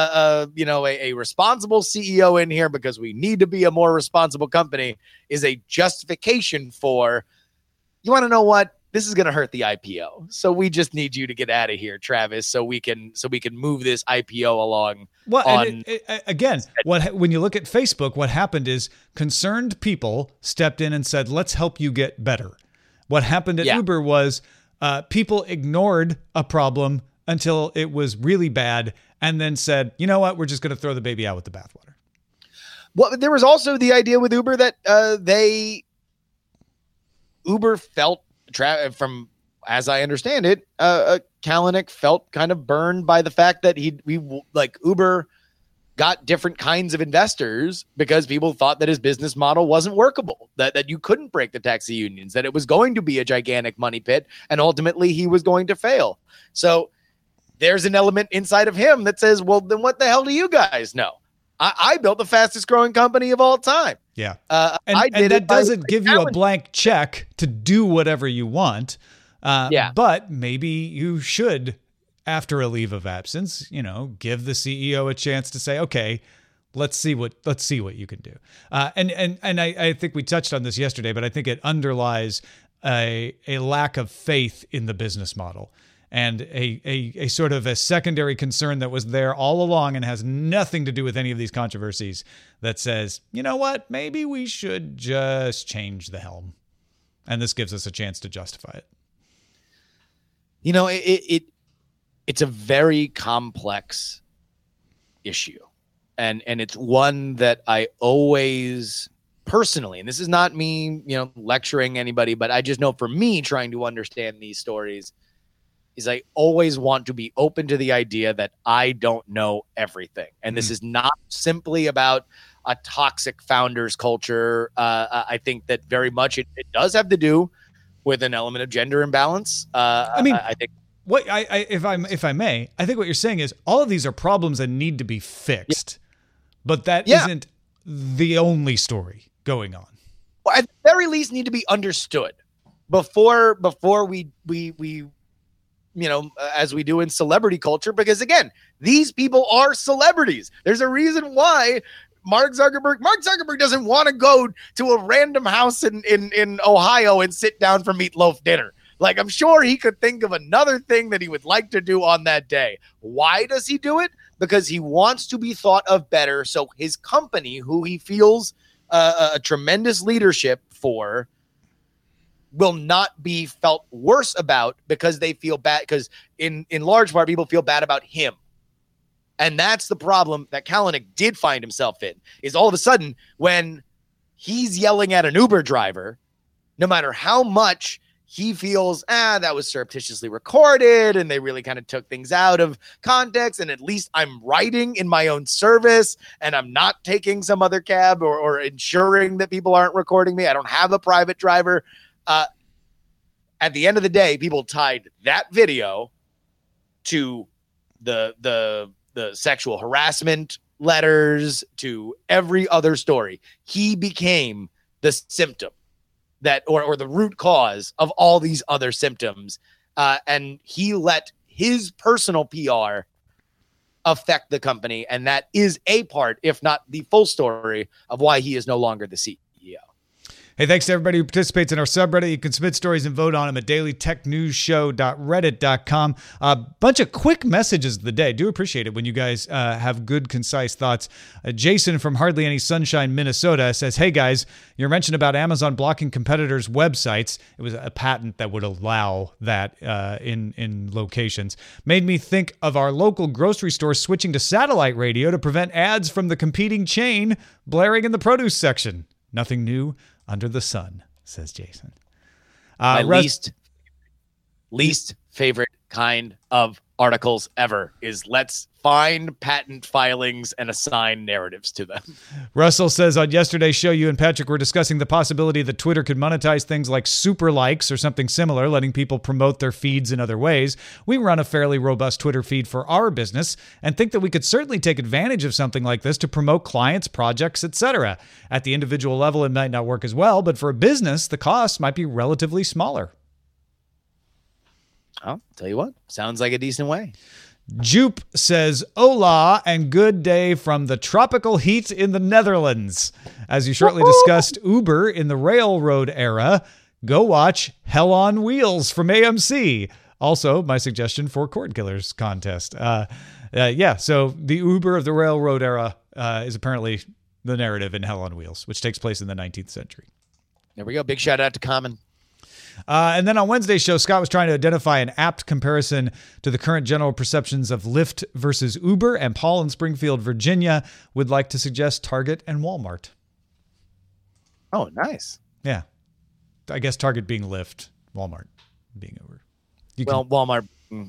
A: a responsible CEO in here because we need to be a more responsible company, is a justification for, you want to know what? This is going to hurt the IPO. So we just need you to get out of here, Travis, so we can move this IPO along.
B: Well, when you look at Facebook, what happened is concerned people stepped in and said, let's help you get better. What happened at Uber was people ignored a problem until it was really bad and then said, you know what, we're just going to throw the baby out with the bathwater.
A: Well, there was also the idea with Uber that Uber felt, from as I understand it, Kalanick felt kind of burned by the fact that Uber got different kinds of investors because people thought that his business model wasn't workable, that you couldn't break the taxi unions, that it was going to be a gigantic money pit, and ultimately he was going to fail. So there's an element inside of him that says, well, then what the hell do you guys know? I built the fastest growing company of all time.
B: Yeah. And that doesn't give you a blank check to do whatever you want. But maybe you should, after a leave of absence, give the CEO a chance to say, okay, let's see what you can do. And I think we touched on this yesterday, but I think it underlies a lack of faith in the business model, and a sort of a secondary concern that was there all along and has nothing to do with any of these controversies, that says, you know what, maybe we should just change the helm. And this gives us a chance to justify it.
A: It's a very complex issue. And it's one that I always personally, and this is not me, lecturing anybody, but I just know for me, trying to understand these stories, is I always want to be open to the idea that I don't know everything. And this is not simply about a toxic founders culture. I think that very much it does have to do with an element of gender imbalance. I think
B: what if I may, I think what you're saying is all of these are problems that need to be fixed, but that isn't the only story going on.
A: Well, at the very least need to be understood before we as we do in celebrity culture, because again, these people are celebrities. There's a reason why Mark Zuckerberg doesn't want to go to a random house in Ohio and sit down for meatloaf dinner. Like, I'm sure he could think of another thing that he would like to do on that day. Why does he do it? Because he wants to be thought of better. So his company, who he feels a tremendous leadership for, will not be felt worse about because they feel bad. Because in large part, people feel bad about him. And that's the problem that Kalanick did find himself in, is all of a sudden when he's yelling at an Uber driver, no matter how much he feels, that was surreptitiously recorded and they really kind of took things out of context, and at least I'm riding in my own service and I'm not taking some other cab or ensuring that people aren't recording me. I don't have a private driver. At the end of the day, people tied that video to the sexual harassment letters, to every other story. He became the symptom that, or the root cause of all these other symptoms. And he let his personal PR affect the company. And that is a part, if not the full story, of why he is no longer the CEO.
B: Hey, thanks to everybody who participates in our subreddit. You can submit stories and vote on them at dailytechnewsshow.reddit.com. A bunch of quick messages of the day. Do appreciate it when you guys have good, concise thoughts. Jason from Hardly Any Sunshine, Minnesota says, hey guys, your mention about Amazon blocking competitors' websites, it was a patent that would allow that in locations, made me think of our local grocery store switching to satellite radio to prevent ads from the competing chain blaring in the produce section. Nothing new under the sun, says Jason.
A: My least favorite kind of articles ever is let's find patent filings and assign narratives to them.
B: Russell says, on yesterday's show, you and Patrick were discussing the possibility that Twitter could monetize things like super likes or something similar, letting people promote their feeds in other ways. We run a fairly robust Twitter feed for our business and think that we could certainly take advantage of something like this to promote clients, projects, etc. At the individual level, it might not work as well, but for a business, the cost might be relatively smaller.
A: I'll tell you what, sounds like a decent way.
B: Jupe says, hola and good day from the tropical heat in the Netherlands. As you shortly discussed Uber in the railroad era, go watch Hell on Wheels from AMC. Also, my suggestion for Cord Killers contest. So the Uber of the railroad era is apparently the narrative in Hell on Wheels, which takes place in the 19th century.
A: There we go. Big shout out to Common.
B: And then on Wednesday's show, Scott was trying to identify an apt comparison to the current general perceptions of Lyft versus Uber, and Paul in Springfield, Virginia, would like to suggest Target and Walmart.
A: Oh, nice.
B: Yeah. I guess Target being Lyft, Walmart being Uber.
A: Walmart.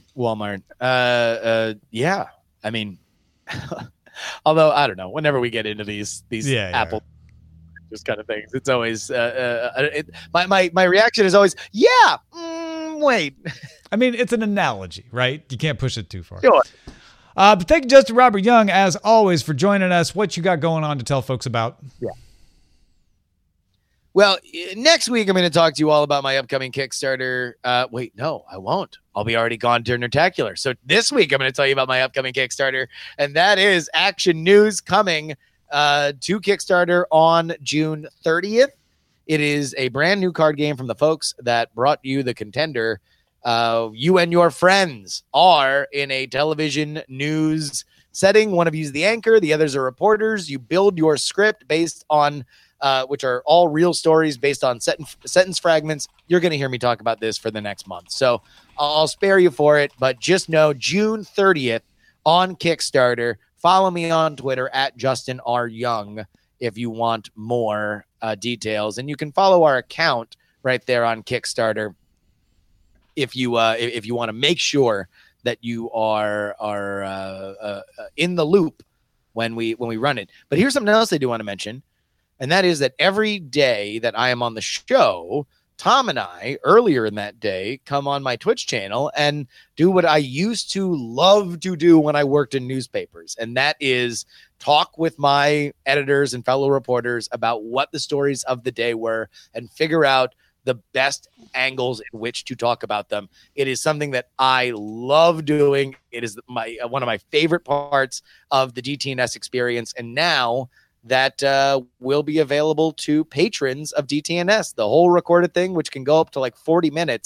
A: Yeah. I mean, although I don't know, whenever we get into these Apple just kind of things, it's always my reaction is always wait.
B: I mean, it's an analogy, right? You can't push it too far.
A: Sure.
B: But thank you, Justin Robert Young, as always, for joining us. What you got going on to tell folks about?
A: Yeah. Well, next week I'm going to talk to you all about my upcoming Kickstarter. Wait, no, I won't. I'll be already gone during Nerdtacular. So this week I'm going to tell you about my upcoming Kickstarter, and that is Action News coming to Kickstarter on June 30th. It is a brand new card game from the folks that brought you The Contender. You and your friends are in a television news setting. One of you is the anchor, the others are reporters. You build your script based on which are all real stories based on sentence fragments. You're going to hear me talk about this for the next month, so I'll spare you for it. But just know June 30th on Kickstarter. Follow me on Twitter at Justin R. Young if you want more details. And you can follow our account right there on Kickstarter if you want to make sure that you are in the loop when we run it. But here's something else I do want to mention, and that is that every day that I am on the show, Tom and I, earlier in that day, come on my Twitch channel and do what I used to love to do when I worked in newspapers. And that is talk with my editors and fellow reporters about what the stories of the day were and figure out the best angles in which to talk about them. It is something that I love doing. It is one of my favorite parts of the DTNS experience. And now that will be available to patrons of DTNS. The whole recorded thing, which can go up to like 40 minutes,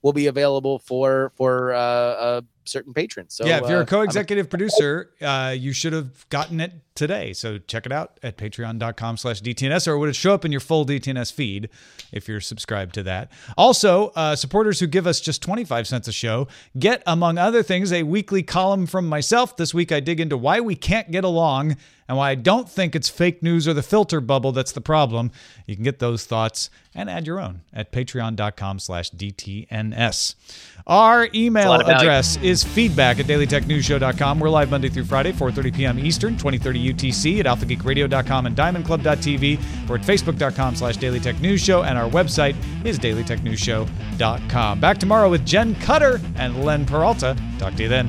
A: will be available for certain patrons. So
B: yeah, if you're a co-executive producer, you should have gotten it today. So check it out at patreon.com/DTNS, or it would show up in your full DTNS feed if you're subscribed to that. Also, supporters who give us just 25 cents a show get, among other things, a weekly column from myself. This week I dig into why we can't get along and why I don't think it's fake news or the filter bubble that's the problem. You can get those thoughts and add your own at patreon.com/DTNS. Our email address is feedback@dailytechnewsshow.com. We're live Monday through Friday, 4:30 p.m. Eastern, 2030 UTC at alphageekradio.com and diamondclub.tv. We're at facebook.com/dailytechnewsshow, and our website is dailytechnewsshow.com. Back tomorrow with Jen Cutter and Len Peralta. Talk to you then.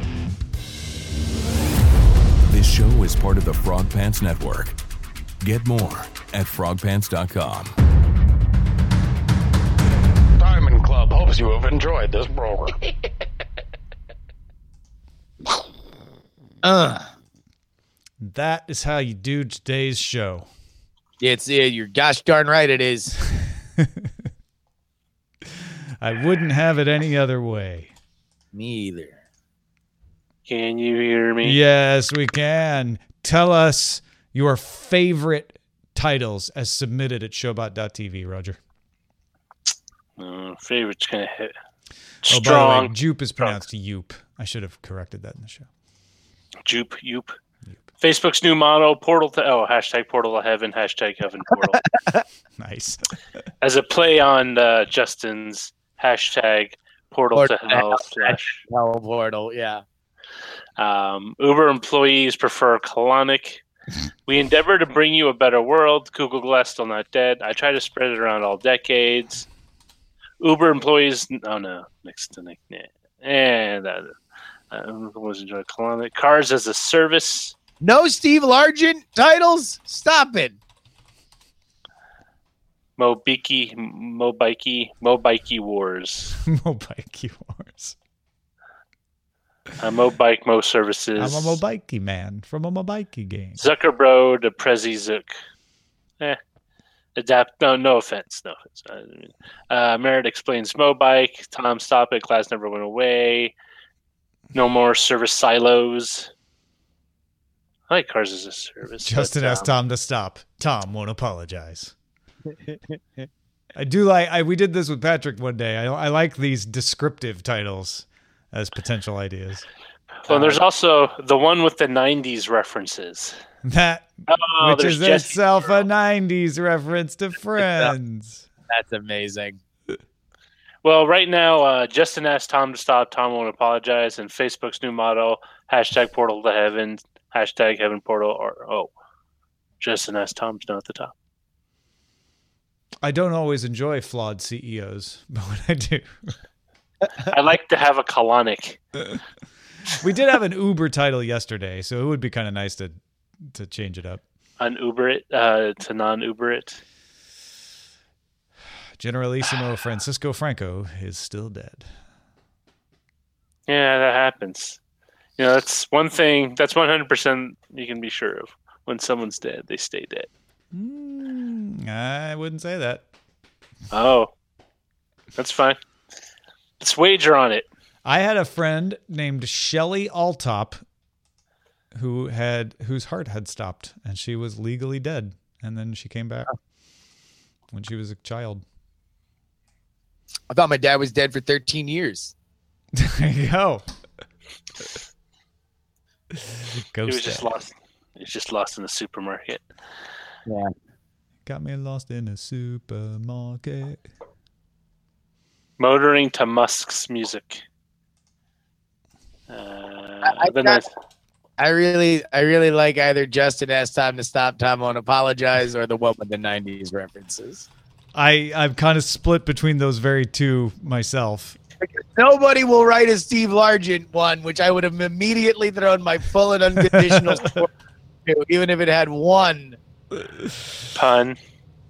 E: This show is part of the Frog Pants Network. Get more at frogpants.com.
F: Diamond Club hopes you have enjoyed this program.
B: That is how you do today's show.
A: You're gosh darn right it is.
B: I wouldn't have it any other way.
A: Me either.
C: Can you hear me?
B: Yes, we can. Tell us your favorite titles as submitted at showbot.tv, Roger.
C: Favorite's kind of hit.
B: Oh, by the way, Jupe is pronounced Yoop. I should have corrected that in the show.
C: Jupe, Yoop. Facebook's new motto, portal to Portal to Heaven, Heaven Portal.
B: Nice.
C: As a play on Justin's hashtag portal to hell /
A: hell portal, yeah.
C: Uber employees prefer colonic. We endeavor to bring you a better world. Google Glass still not dead. I try to spread it around all decades. Uber employees, next to Nick. And was enjoy colonic. Cars as a service.
A: No Steve Largent titles? Stop it.
C: Mobikey Wars.
B: Mobikey Wars.
C: Mobike Mo Services.
B: I'm a Mobikey man from a Mobikey game.
C: Zuckerbro de Prezi Zook. Adapt. No offense. Merritt explains Mobike. Tom Stop It. Class never went away. No more service silos. I like Cars as a Service.
B: Justin asked Tom to stop. Tom won't apologize. I do like. We did this with Patrick one day. I like these descriptive titles as potential ideas.
C: Well, there's also the one with the 90s references.
B: Which is itself a 90s reference to Friends.
A: That's amazing.
C: Well, right now, Justin asked Tom to stop. Tom won't apologize. And Facebook's new motto, #portal to heaven, #heaven portal, or Justin asked Tom to know at the top.
B: I don't always enjoy flawed CEOs, but when I do.
C: I like to have a colonic.
B: We did have an Uber title yesterday, so it would be kind of nice to change it up.
C: Un-Uber it to non-Uber it.
B: Generalissimo Francisco Franco is still dead.
C: Yeah, that happens. That's one thing. That's 100% you can be sure of. When someone's dead, they stay dead.
B: I wouldn't say that.
C: Oh, that's fine. Let's wager on it.
B: I had a friend named Shelley Altop whose heart had stopped, and she was legally dead, and then she came back when she was a child.
A: I thought my dad was dead for 13 years.
B: There you go.
C: He was just lost. He was just lost in the supermarket.
A: Yeah.
B: Got me lost in a supermarket.
C: Motoring to Musk's music.
A: I really like either Justin asked Tom to stop, Tom won't apologize, or the one with the 90s references.
B: I'm kind of split between those very two myself.
A: Nobody will write a Steve Largent one, which I would have immediately thrown my full and unconditional support to, even if it had one
C: pun.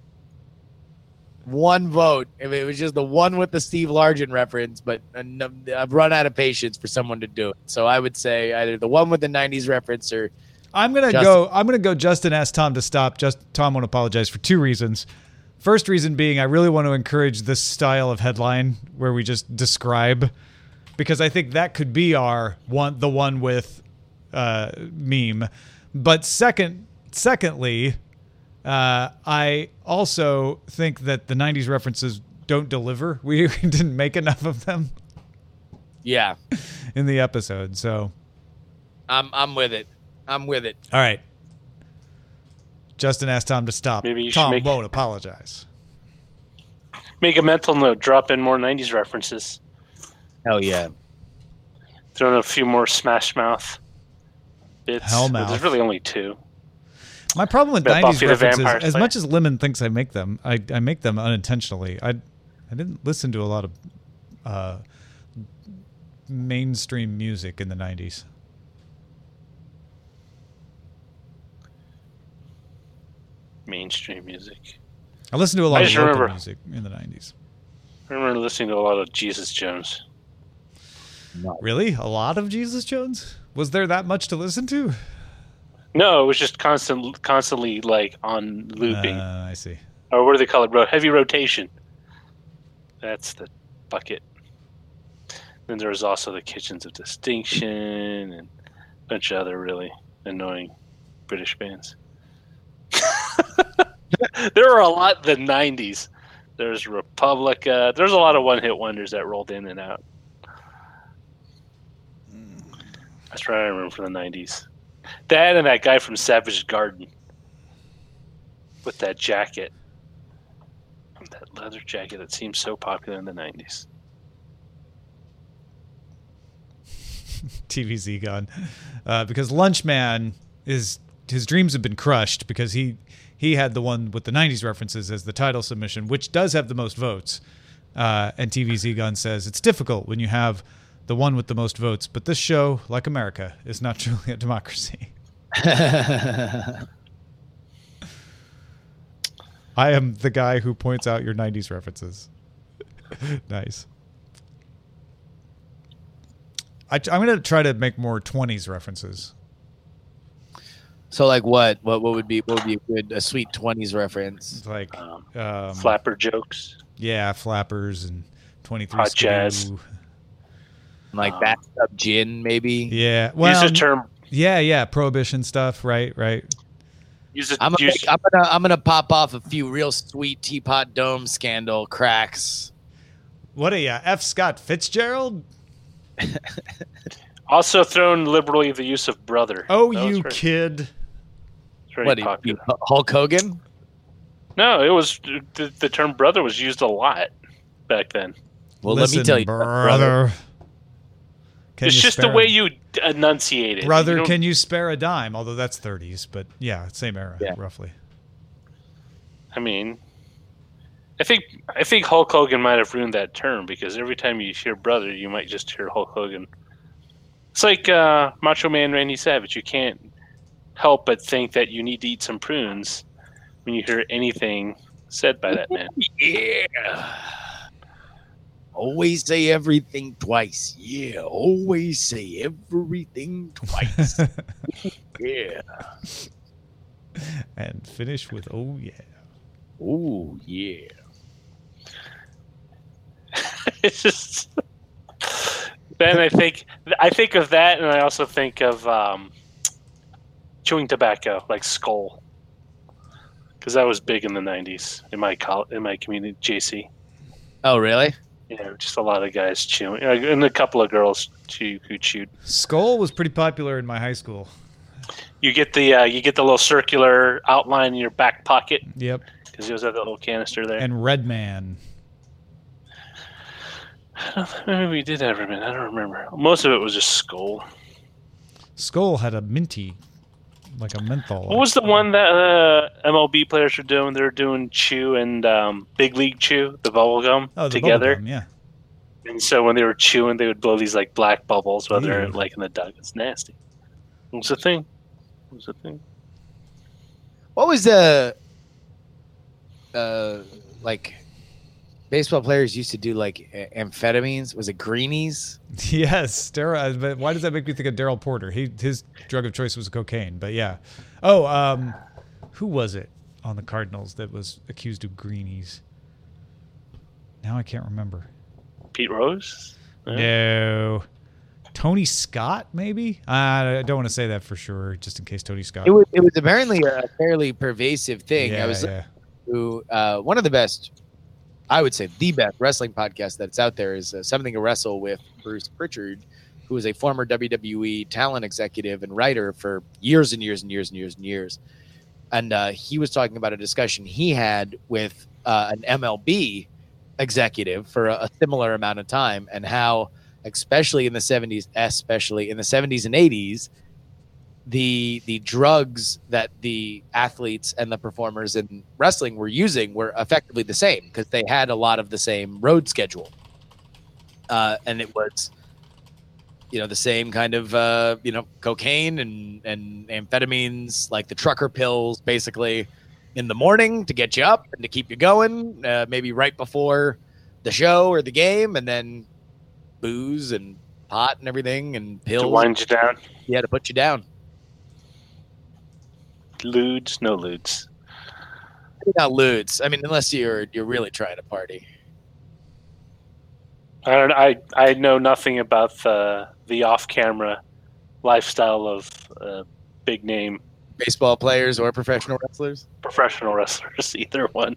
A: One vote. If it was just the one with the Steve Largent reference, but I've run out of patience for someone to do it. So I would say either the one with the 90s reference or
B: I'm gonna go Justin asked Tom to stop. Tom won't apologize for two reasons. First reason being, I really want to encourage this style of headline where we just describe, because I think that could be the one with meme. But secondly, I also think that the 90s references don't deliver. We didn't make enough of them.
A: Yeah,
B: in the episode. So
A: I'm with it. I'm with it.
B: All right. Justin asked Tom to stop.
C: Maybe you
B: Tom
C: should
B: won't apologize.
C: Make a mental note. Drop in more 90s references.
A: Hell yeah.
C: Throw in a few more Smash Mouth bits.
B: Hellmouth.
C: Well, there's really only 2.
B: My problem with
C: But
B: 90s
C: Buffy the
B: references,
C: Vampire
B: as
C: Slayer.
B: much as Lemon thinks I make them, I make them unintentionally. I didn't listen to a lot of mainstream music in the 90s.
C: Mainstream music.
B: I listened to a lot of
C: just
B: local
C: remember-
B: music in the 90s.
C: I remember listening to a lot of Jesus Jones.
B: Really? A lot of Jesus Jones? Was there that much to listen to?
C: No, it was just constantly like on looping.
B: I see.
C: Or what do they call it? Heavy rotation. That's the bucket. Then there was also the Kitchens of Distinction and a bunch of other really annoying British bands. There were a lot in the 90s. There's Republica. There's a lot of one-hit wonders that rolled in and out. That's what I remember from the 90s. That and that guy from Savage Garden with that jacket. That leather jacket that seemed so popular in the 90s.
B: TVZ gone. Because Lunchman his dreams have been crushed because he had the one with the 90s references as the title submission, which does have the most votes. And TVZ Gun says it's difficult when you have the one with the most votes, but this show, like America, is not truly a democracy. I am the guy who points out your 90s references. Nice. I'm going to try to make more 20s references.
A: So like what would be a sweet 20s reference?
B: It's like
C: Flapper jokes.
B: Yeah, flappers and 23
C: Hot
B: Skidoo.
C: jazz.
A: Like bathtub gin, maybe.
B: Yeah, well,
C: Use the term.
B: yeah, prohibition stuff, right.
C: Use it.
A: I'm gonna pop off a few real sweet Teapot Dome scandal cracks.
B: What are ya, F. Scott Fitzgerald?
C: Also thrown liberally the use of brother.
B: Oh,
C: That was
B: you
C: very-
B: kid.
C: very
A: What?
C: popular.
A: Hulk Hogan?
C: No, it was the term brother was used a lot back then.
A: Well,
B: Listen,
A: let me tell you,
B: brother. Can
C: It's
B: you
C: just the
B: spare-
C: way you enunciate it.
B: Brother,
C: You don't-
B: can you spare a dime? Although that's 30s, but yeah, same era,
A: Yeah.
B: roughly.
C: I mean, I think Hulk Hogan might have ruined that term because every time you hear brother, you might just hear Hulk Hogan. It's like Macho Man Randy Savage. You can't help but think that you need to eat some prunes when you hear anything said by that man.
A: Yeah. Always say everything twice. Yeah. Always say everything twice. Yeah.
B: And finish with, oh, yeah.
A: Oh yeah.
C: It's just. Then I think of that, and I also think of chewing tobacco, like Skull, because that was big in the '90s in my community, JC.
A: Oh really?
C: Yeah, just a lot of guys chewing, and a couple of girls who chewed.
B: Skull was pretty popular in my high school.
C: You get the little circular outline in your back pocket
B: Yep.
C: because you always have that little canister there.
B: And Redman.
C: Maybe we did have Redman. I don't remember. Most of it was just Skull.
B: Skull had a minty, like a menthol.
C: What was the one that MLB players were doing? They were doing Chew and Big League Chew, the bubble gum,
B: the
C: together.
B: bubblegum, yeah.
C: And so when they were chewing, they would blow these like black bubbles while they're
B: Ew.
C: like in the duck. It's nasty. What was the thing?
A: What was the like baseball players used to do like amphetamines? Was it greenies?
B: Yes, steroids. But why does that make me think of Daryl Porter? His drug of choice was cocaine. But yeah. Oh, who was it on the Cardinals that was accused of greenies? Now I can't remember.
C: Pete Rose?
B: No. Tony Scott, maybe? I don't want to say that for sure, just in case Tony Scott.
A: It was apparently a fairly pervasive thing.
B: Yeah,
A: I was listening to one of the best, I would say the best wrestling podcast that's out there is Something to Wrestle with Bruce Pritchard, who was a former WWE talent executive and writer for years and years and years and years and years. And he was talking about a discussion he had with an MLB executive for a similar amount of time, and how, especially in the 70s and 80s, the drugs that the athletes and the performers in wrestling were using were effectively the same, because they had a lot of the same road schedule. And it was, the same kind of, cocaine and amphetamines, like the trucker pills, basically in the morning to get you up and to keep you going, maybe right before the show or the game, and then booze and pot and everything and pills
C: to wind you down.
A: Yeah, to put you down.
C: Ludes, no ludes.
A: Not ludes. I mean, unless you're really trying to party.
C: I know nothing about the off-camera lifestyle of big name
A: baseball players or professional wrestlers.
C: Professional wrestlers, either one.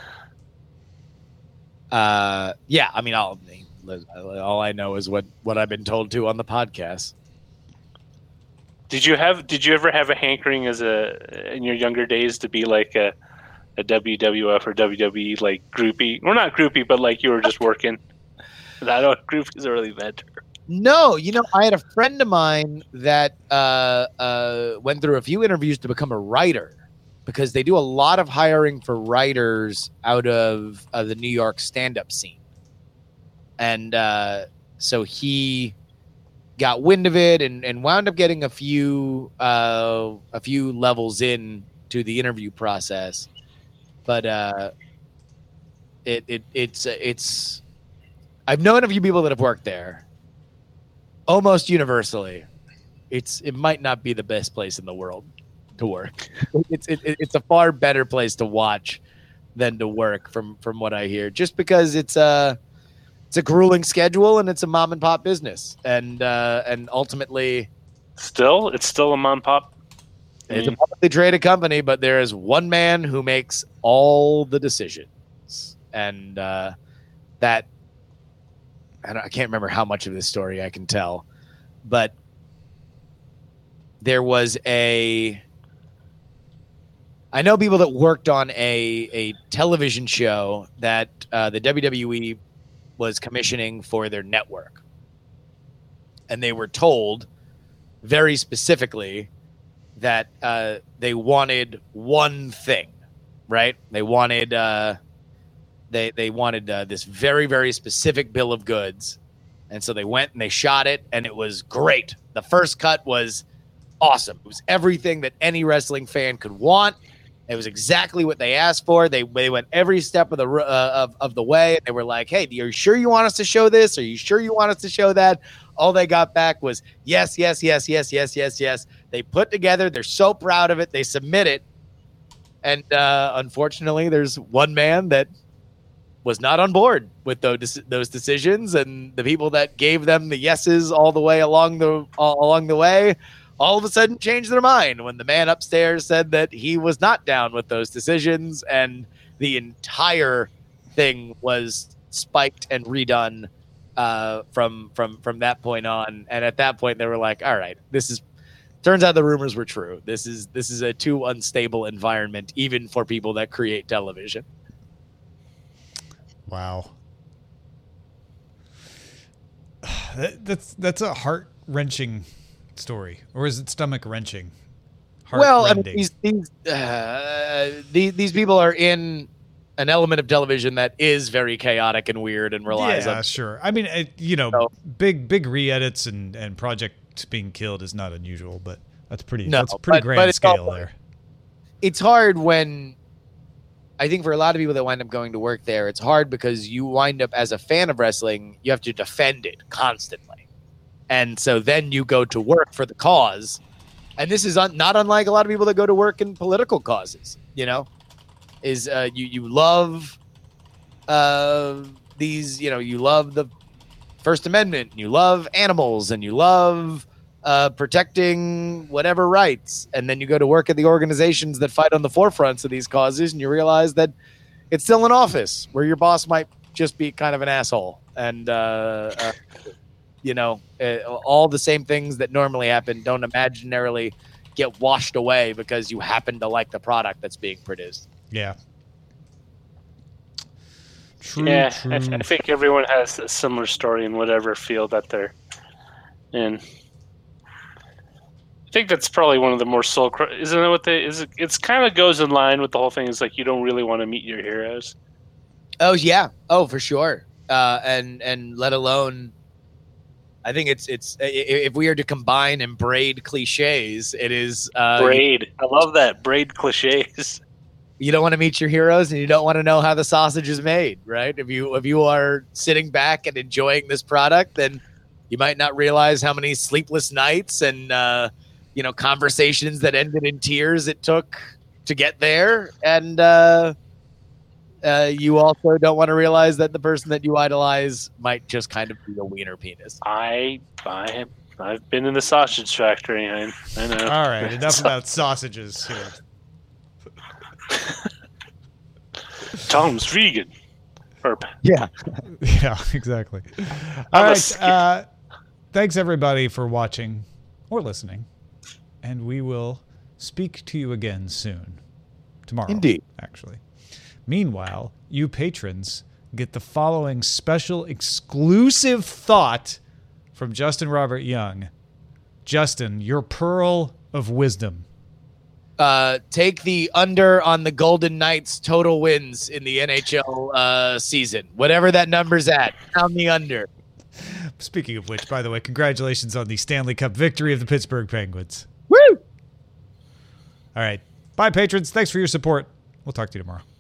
A: Yeah, I mean, all I know is what I've been told to on the podcast.
C: Did you ever have a hankering in your younger days to be like a WWF or WWE like groupie? Well, not groupie, but like you were just working. I know groupies are really bad.
A: No, I had a friend of mine that went through a few interviews to become a writer, because they do a lot of hiring for writers out of the New York stand-up scene. And so he got wind of it and wound up getting a few levels in to the interview process. But it's I've known a few people that have worked there. Almost universally, it might not be the best place in the world to work. It's a far better place to watch than to work, from what I hear, just because it's a grueling schedule and it's a mom and pop business, and ultimately
C: it's still a mom and pop.
A: It's a publicly traded company, but there is one man who makes all the decisions, and that. I can't remember how much of this story I can tell, but there was I know people that worked on a television show that the WWE was commissioning for their network. And they were told very specifically that they wanted one thing, right? They wanted they wanted this very, very specific bill of goods. And so they went and they shot it, and it was great. The first cut was awesome. It was everything that any wrestling fan could want. It was exactly what they asked for. They went every step of the way. They were like, "Hey, are you sure you want us to show this? Are you sure you want us to show that?" All they got back was yes, yes, yes, yes, yes, yes, yes. They put together. They're so proud of it. They submit it, and unfortunately, there's one man that was not on board with those decisions, and the people that gave them the yeses all the way along the way, all of a sudden changed their mind when the man upstairs said that he was not down with those decisions, and the entire thing was spiked and redone from that point on. And at that point, they were like, "All right, turns out the rumors were true. This is a too unstable environment, even for people that create television."
B: Wow. That's a heart-wrenching story, or is it stomach-wrenching?
A: Well, I mean, these people are in an element of television that is very chaotic and weird and relies on.
B: Yeah, sure. I mean, big re-edits and projects being killed is not unusual, but that's pretty grand scale there.
A: It's hard when, I think for a lot of people that wind up going to work there, it's hard because you wind up, as a fan of wrestling, you have to defend it constantly. And so then you go to work for the cause. And this is not unlike a lot of people that go to work in political causes, is you love these, you love the First Amendment, and you love animals, and you love protecting whatever rights, and then you go to work at the organizations that fight on the forefronts of these causes, and you realize that it's still an office where your boss might just be kind of an asshole, and all the same things that normally happen don't imaginarily get washed away because you happen to like the product that's being produced.
B: Yeah. True,
C: Yeah,
B: true.
C: I think everyone has a similar story in whatever field that they're in. I think that's probably one of the more soul. Isn't it what they is? It's kind of goes in line with the whole thing. It's like you don't really want to meet your heroes.
A: Oh yeah. Oh, for sure. And let alone, I think it's if we are to combine and braid cliches, it is
C: Braid. I love that braid cliches.
A: You don't want to meet your heroes, and you don't want to know how the sausage is made, right? If you are sitting back and enjoying this product, then you might not realize how many sleepless nights and conversations that ended in tears it took to get there, and you also don't want to realize that the person that you idolize might just kind of be a wiener penis.
C: I've been in the sausage factory. I know.
B: All right, enough about sausages here.
C: Tom's vegan.
A: Yeah.
B: Yeah, exactly. All right. Thanks, everybody, for watching or listening. And we will speak to you again soon. Tomorrow.
A: Indeed.
B: Actually. Meanwhile, you patrons get the following special exclusive thought from Justin Robert Young. Justin, your pearl of wisdom.
A: Take the under on the Golden Knights total wins in the NHL season. Whatever that number's at, count the under.
B: Speaking of which, by the way, congratulations on the Stanley Cup victory of the Pittsburgh Penguins.
A: Woo!
B: All right. Bye, patrons. Thanks for your support. We'll talk to you tomorrow.